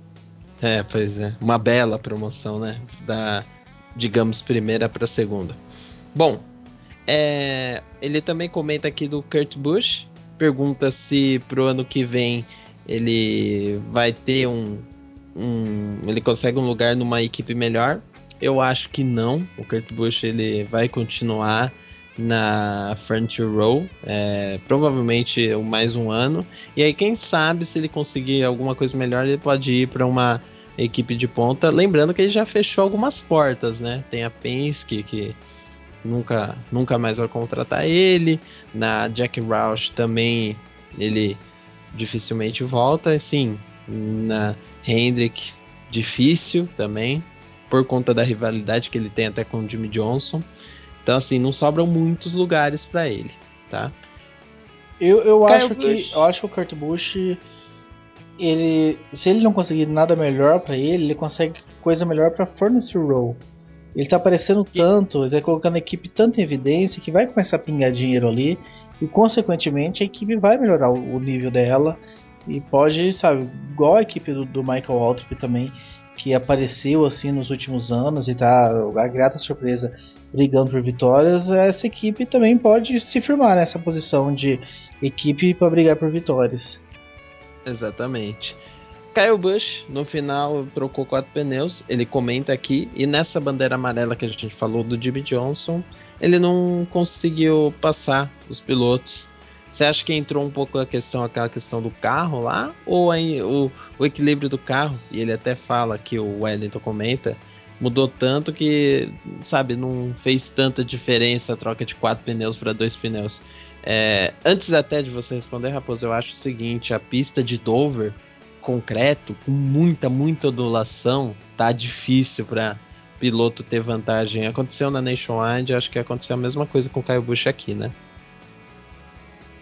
É, pois é. Uma bela promoção, né? Da, digamos, primeira pra segunda. Bom, é, ele também comenta aqui do Kurt Busch. Pergunta se pro ano que vem ele vai ter um, um. Ele consegue um lugar numa equipe melhor. Eu acho que não. O Kurt Busch ele vai continuar na Front Row. É, provavelmente mais um ano. E aí, quem sabe, se ele conseguir alguma coisa melhor, ele pode ir para uma equipe de ponta. Lembrando que ele já fechou algumas portas, né? Tem a Penske que nunca, nunca mais vai contratar ele. Na Jack Roush também ele dificilmente volta. Assim, na Hendrick, difícil também, por conta da rivalidade que ele tem até com o Jimmy Johnson. Então, assim, não sobram muitos lugares para ele, tá? Eu, eu, Kyle acho que, eu Busch. acho que o Kurt Busch, ele, se ele não conseguir nada melhor para ele, ele consegue coisa melhor para Furnace Row. Ele tá aparecendo Que- tanto, ele tá colocando a equipe tanto em evidência que vai começar a pingar dinheiro ali e consequentemente a equipe vai melhorar o, o nível dela e pode, sabe, igual a equipe do, do Michael Waltrip também, que apareceu assim nos últimos anos e tá a grata surpresa brigando por vitórias, essa equipe também pode se firmar nessa posição de equipe para brigar por vitórias. Exatamente. Kyle Busch, no final, trocou quatro pneus. Ele comenta aqui. E nessa bandeira amarela que a gente falou do Jimmy Johnson, ele não conseguiu passar os pilotos. Você acha que entrou um pouco a questão, aquela questão do carro lá? Ou aí, o, o equilíbrio do carro? E ele até fala que o Wellington comenta. Mudou tanto que, sabe, não fez tanta diferença a troca de quatro pneus para dois pneus. É, antes até de você responder, Raposo, eu acho o seguinte: a pista de Dover concreto, com muita, muita ondulação, tá difícil para piloto ter vantagem. Aconteceu na Nationwide, acho que aconteceu a mesma coisa com o Kyle Busch aqui, né?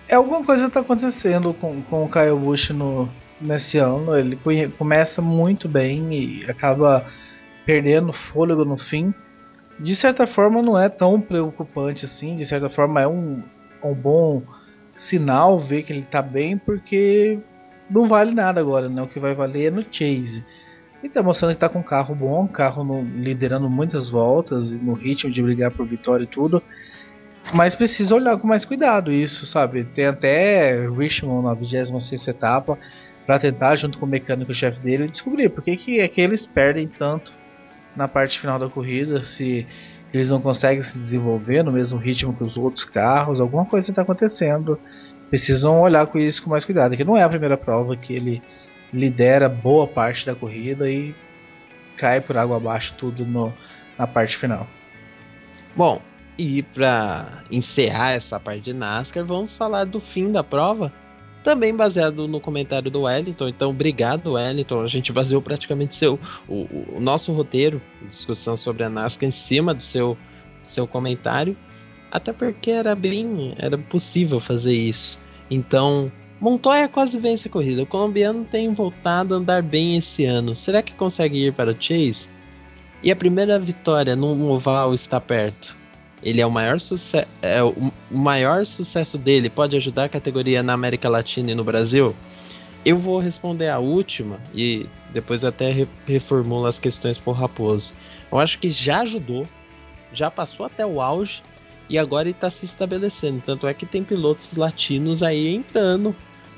É alguma coisa que tá acontecendo com, com o Kyle Busch no, nesse ano. Ele conhe- começa muito bem e acaba perdendo fôlego no fim. De certa forma não é tão preocupante assim. De certa forma é um, um bom sinal ver que ele tá bem, porque não vale nada agora, né? O que vai valer é no Chase. E tá mostrando que tá com um carro bom, um carro no, liderando muitas voltas, no ritmo de brigar por vitória e tudo. Mas precisa olhar com mais cuidado isso, sabe? Tem até Richmond na vigésima sexta etapa para tentar, junto com o mecânico-chefe dele, descobrir por que, que é que eles perdem tanto na parte final da corrida, se eles não conseguem se desenvolver no mesmo ritmo que os outros carros, alguma coisa está acontecendo. Precisam olhar com isso com mais cuidado, que não é a primeira prova que ele lidera boa parte da corrida e cai por água abaixo tudo no, na parte final. Bom, e para encerrar essa parte de NASCAR, vamos falar do fim da prova, também baseado no comentário do Wellington. Então, obrigado, Wellington. A gente baseou praticamente seu, o, o nosso roteiro de discussão sobre a NASCAR em cima do seu, seu comentário, até porque era bem, era possível fazer isso. Então, Montoya quase vence a corrida. O colombiano tem voltado a andar bem esse ano. Será que consegue ir para o Chase? E a primeira vitória num oval está perto. Ele é o maior, suce é o maior sucesso dele. Pode ajudar a categoria na América Latina e no Brasil? Eu vou responder a última e depois até re reformulo as questões por Raposo. Eu acho que já ajudou, já passou até o auge e agora ele está se estabelecendo. Tanto é que tem pilotos latinos aí entrando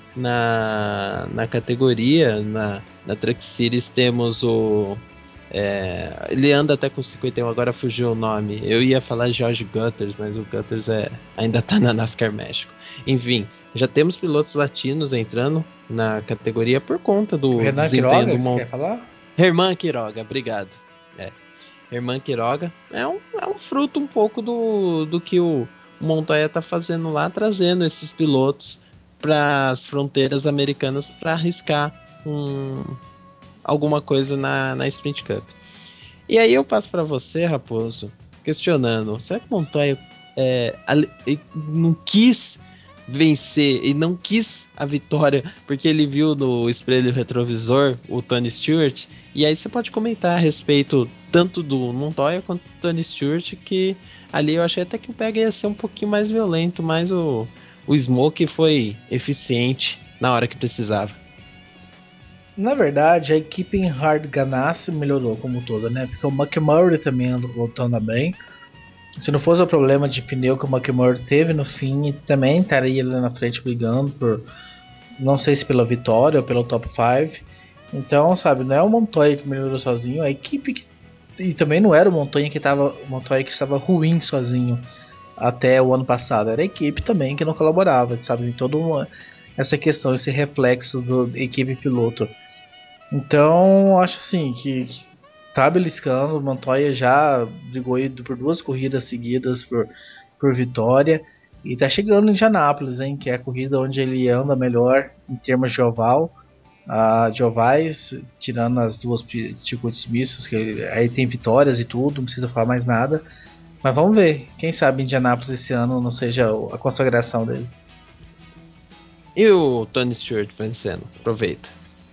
na, na categoria. Na, na Truck Series temos o é, ele anda até com cinquenta e um, agora fugiu o nome. Eu ia falar George Gutters, mas o Gutters é, ainda tá na NASCAR México. Enfim, já temos pilotos latinos entrando na categoria por conta O do Renan desempenho Quiroga, do você Mon... quer falar? Herman Quiroga, obrigado. É, Herman Quiroga é um, é um fruto um pouco do, do que o Montoya tá fazendo lá, trazendo esses pilotos para as fronteiras americanas para arriscar um, alguma coisa na, na Sprint Cup. E aí eu passo para você, Raposo, questionando: será que Montoya é, não quis vencer e não quis a vitória porque ele viu no espelho retrovisor o Tony Stewart? E aí você pode comentar a respeito tanto do Montoya quanto do Tony Stewart, que ali eu achei até que o pega ia ser um pouquinho mais violento, mas o, o Smoke foi eficiente na hora que precisava. Na verdade, a equipe em Hard Ganassi melhorou como toda, né? Porque o McMurray também andou voltando bem. Se não fosse o problema de pneu que o McMurray teve no fim, também estaria ali na frente brigando por, não sei se pela vitória ou pelo top cinco. Então, sabe, não é o Montoya que melhorou sozinho, a equipe que, e também não era o Montoya que estava, o Montoya que estava ruim sozinho até o ano passado, era a equipe também que não colaborava, sabe, em toda uma, essa questão, esse reflexo do equipe piloto. Então, acho assim que, que tá beliscando. O Montoya já brigou por duas corridas seguidas por, por vitória. E tá chegando em Indianápolis, hein, que é a corrida onde ele anda melhor em termos de oval. A de ovais, tirando as duas circuitos mistos, que ele, aí tem vitórias e tudo, não precisa falar mais nada. Mas vamos ver, quem sabe Indianápolis esse ano não seja a consagração dele. E o Tony Stewart vencendo? Aproveita.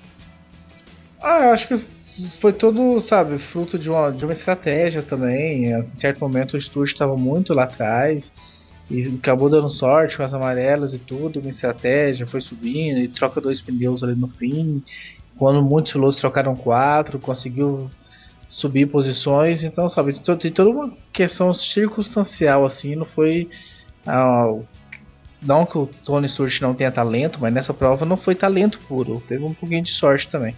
Ah, eu acho que foi todo, sabe, fruto de uma, de uma estratégia também. Em certo momento o Sturge estava muito lá atrás e acabou dando sorte com as amarelas e tudo, uma estratégia, foi subindo e troca dois pneus ali no fim. Quando muitos pilotos trocaram quatro, conseguiu subir posições. Então, sabe, tem toda uma questão circunstancial assim, não foi. Ah, não que o Tony Stewart não tenha talento, mas nessa prova não foi talento puro, teve um pouquinho de sorte também.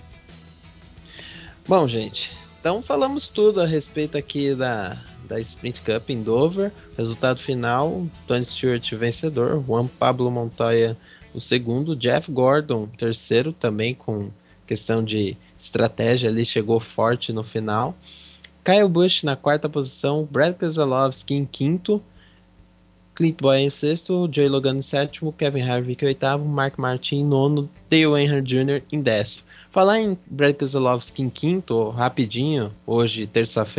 Bom, gente, então falamos tudo a respeito aqui da, da Sprint Cup em Dover. Resultado final: Tony Stewart vencedor, Juan Pablo Montoya o segundo, Jeff Gordon terceiro, também com questão de estratégia ali, chegou forte no final. Kyle Busch na quarta posição, Brad Keselowski em quinto, Clint Boyer em sexto, Joey Logano em sétimo, Kevin Harvick em oitavo, Mark Martin em nono, Dale Earnhardt Júnior em décimo. Falar em Brad Keselowski em quinto, rapidinho, hoje, terça-feira,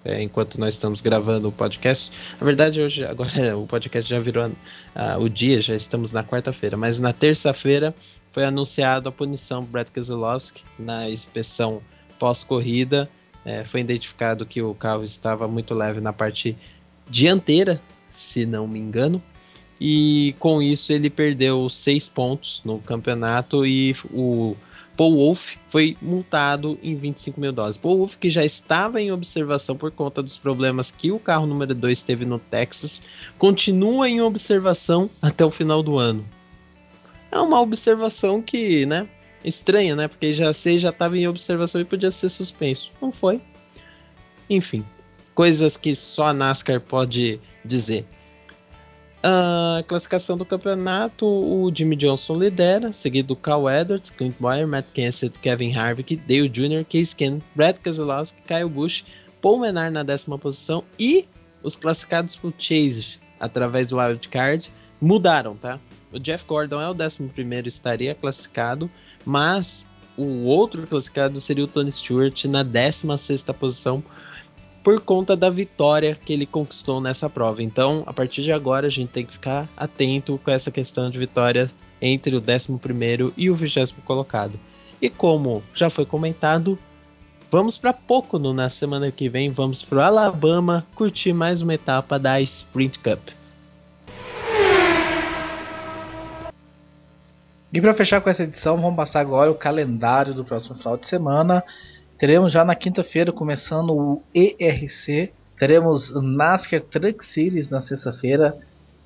é, enquanto nós estamos gravando o podcast. Na verdade, hoje, agora o podcast já virou uh, o dia, já estamos na quarta-feira, mas na terça-feira foi anunciado a punição para Brad Keselowski na inspeção pós-corrida. É, foi identificado que o carro estava muito leve na parte dianteira, se não me engano, e com isso ele perdeu seis pontos no campeonato e o Paul Wolff foi multado em vinte e cinco mil dólares. Paul Wolff, que já estava em observação por conta dos problemas que o carro número dois teve no Texas, continua em observação até o final do ano. É uma observação que, né, estranha, né, porque já sei já estava em observação e podia ser suspenso. Não foi. Enfim, coisas que só a NASCAR pode dizer. A classificação do campeonato, o Jimmy Johnson lidera, seguido do Cal Edwards, Clint Bowyer, Matt Kenseth, Kevin Harvick, Dale Júnior, Case Keenum, Brad Keselowski, Kyle Busch, Paul Menard na décima posição e os classificados por Chase através do Wild Card mudaram, tá? O Jeff Gordon é o décimo primeiro, estaria classificado, mas o outro classificado seria o Tony Stewart na décima sexta posição, por conta da vitória que ele conquistou nessa prova. Então, a partir de agora, a gente tem que ficar atento com essa questão de vitória entre o décimo primeiro e o vigésimo colocado. E como já foi comentado, vamos para Pocono na semana que vem, vamos para o Alabama curtir mais uma etapa da Sprint Cup. E para fechar com essa edição, vamos passar agora o calendário do próximo final de semana. Teremos já na quinta-feira, começando o E R C. Teremos NASCAR Truck Series na sexta-feira.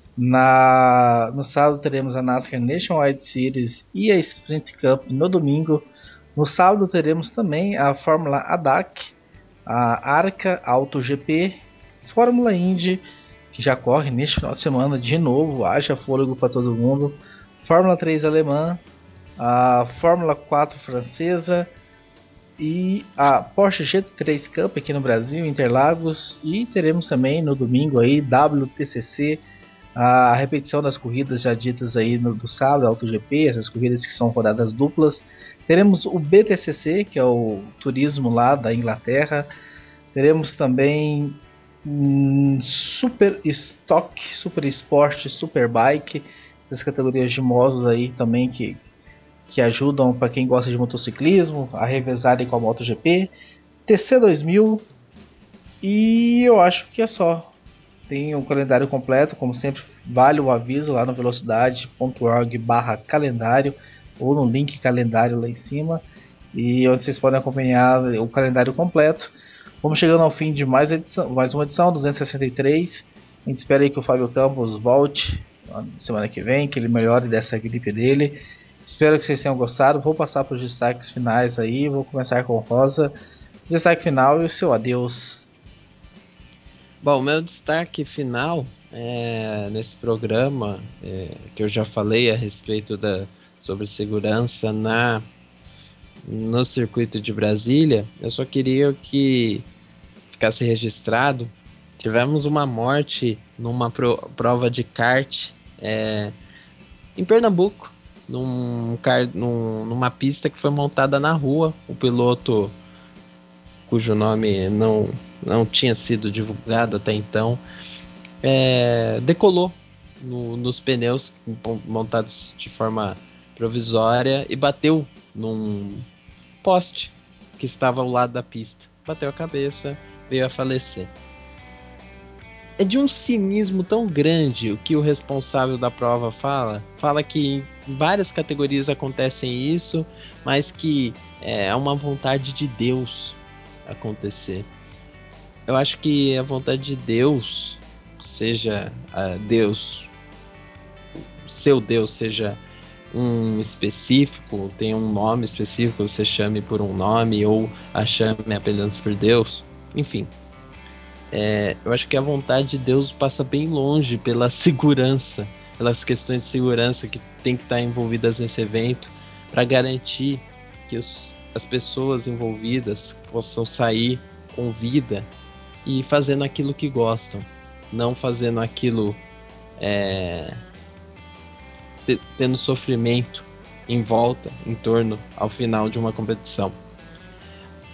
Na... No sábado teremos a NASCAR Nationwide Series e a Sprint Cup no domingo. No sábado teremos também a Fórmula A D A C, a ARCA Auto G P, Fórmula Indy, que já corre neste final de semana de novo, haja fôlego para todo mundo. Fórmula três alemã, a Fórmula quatro francesa e a Porsche G T três Cup aqui no Brasil, Interlagos, e teremos também no domingo aí W T C C, a repetição das corridas já ditas aí no, do sábado, AutoGP, essas corridas que são rodadas duplas. Teremos o B T C C, que é o turismo lá da Inglaterra. Teremos também hum, Super Stock, Super Sport, Superbike, essas categorias de motos aí também que que ajudam para quem gosta de motociclismo a revezarem com a MotoGP, T C dois mil, e eu acho que é só. Tem um calendário completo, como sempre, vale o aviso lá no velocidade ponto org barra calendário ou no link calendário lá em cima, e onde vocês podem acompanhar o calendário completo. Vamos chegando ao fim de mais, edição, mais uma edição, duzentos e sessenta e três. A gente espera aí que o Fábio Campos volte semana que vem, que ele melhore dessa gripe dele. Espero que vocês tenham gostado. Vou passar para os destaques finais aí. Vou começar com o Rosa. Destaque final e o seu adeus. Bom, meu destaque final é, nesse programa, é, que eu já falei a respeito da, sobre segurança na, no circuito de Brasília, eu só queria que ficasse registrado. Tivemos uma morte numa pro, prova de kart é, em Pernambuco, num, num, numa pista que foi montada na rua. O piloto, cujo nome não, não tinha sido divulgado até então, é, decolou no, nos pneus montados de forma provisória e bateu num poste que estava ao lado da pista. Bateu a cabeça, veio a falecer. É de um cinismo tão grande o que o responsável da prova fala. Fala que em várias categorias acontecem isso, mas que é uma vontade de Deus acontecer. Eu acho que a vontade de Deus, seja uh, Deus, seu Deus, seja um específico, tem um nome específico, você chame por um nome ou a chame apenas por Deus, enfim. É, eu acho que a vontade de Deus passa bem longe pela segurança, pelas questões de segurança que tem que estar envolvidas nesse evento, para garantir que os, as pessoas envolvidas possam sair com vida e fazendo aquilo que gostam, não fazendo aquilo é, tendo sofrimento em volta, em torno ao final de uma competição.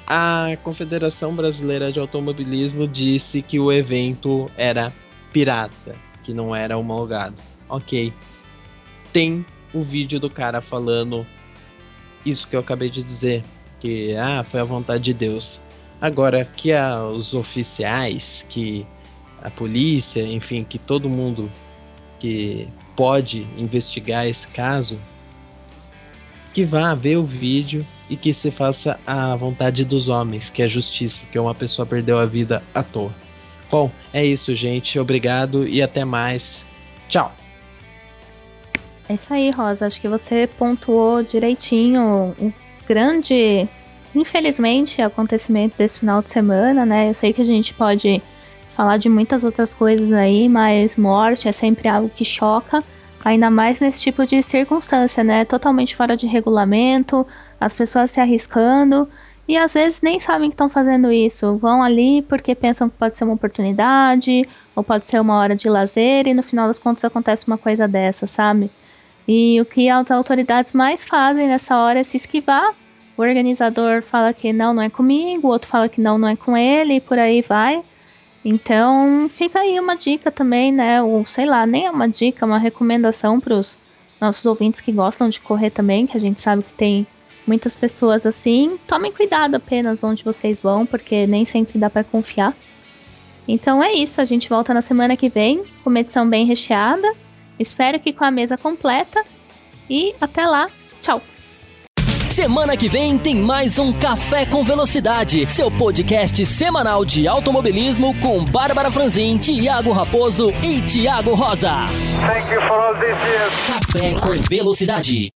a Confederação Brasileira de Automobilismo disse que o evento era pirata, que não era homologado. Ok. Tem o vídeo do cara falando isso que eu acabei de dizer, que ah, foi a vontade de Deus. Agora, que a, os oficiais, que a polícia, enfim, que todo mundo que pode investigar esse caso, que vá ver o vídeo e que se faça a vontade dos homens, que é a justiça, que uma pessoa perdeu a vida à toa. Bom, é isso, gente. Obrigado e até mais. Tchau. É isso aí, Rosa. Acho que você pontuou direitinho o grande, infelizmente, acontecimento desse final de semana, né? Eu sei que a gente pode falar de muitas outras coisas aí, mas morte é sempre algo que choca, ainda mais nesse tipo de circunstância, né? Totalmente fora de regulamento, as pessoas se arriscando e às vezes nem sabem que estão fazendo isso. Vão ali porque pensam que pode ser uma oportunidade ou pode ser uma hora de lazer e no final das contas acontece uma coisa dessa, sabe? E o que as autoridades mais fazem nessa hora é se esquivar. O organizador fala que não, não é comigo, o outro fala que não, não é com ele, e por aí vai. Então, fica aí uma dica também, né? Ou sei lá, nem é uma dica, é uma recomendação para os nossos ouvintes que gostam de correr também, que a gente sabe que tem muitas pessoas assim. Tomem cuidado apenas onde vocês vão, porque nem sempre dá para confiar. Então é isso, a gente volta na semana que vem com uma edição bem recheada. Espero que com a mesa completa. E até lá, tchau! Semana que vem tem mais um Café com Velocidade, seu podcast semanal de automobilismo com Bárbara Franzin, Thiago Raposo e Thiago Rosa. Thank you for all this years. Café com Velocidade.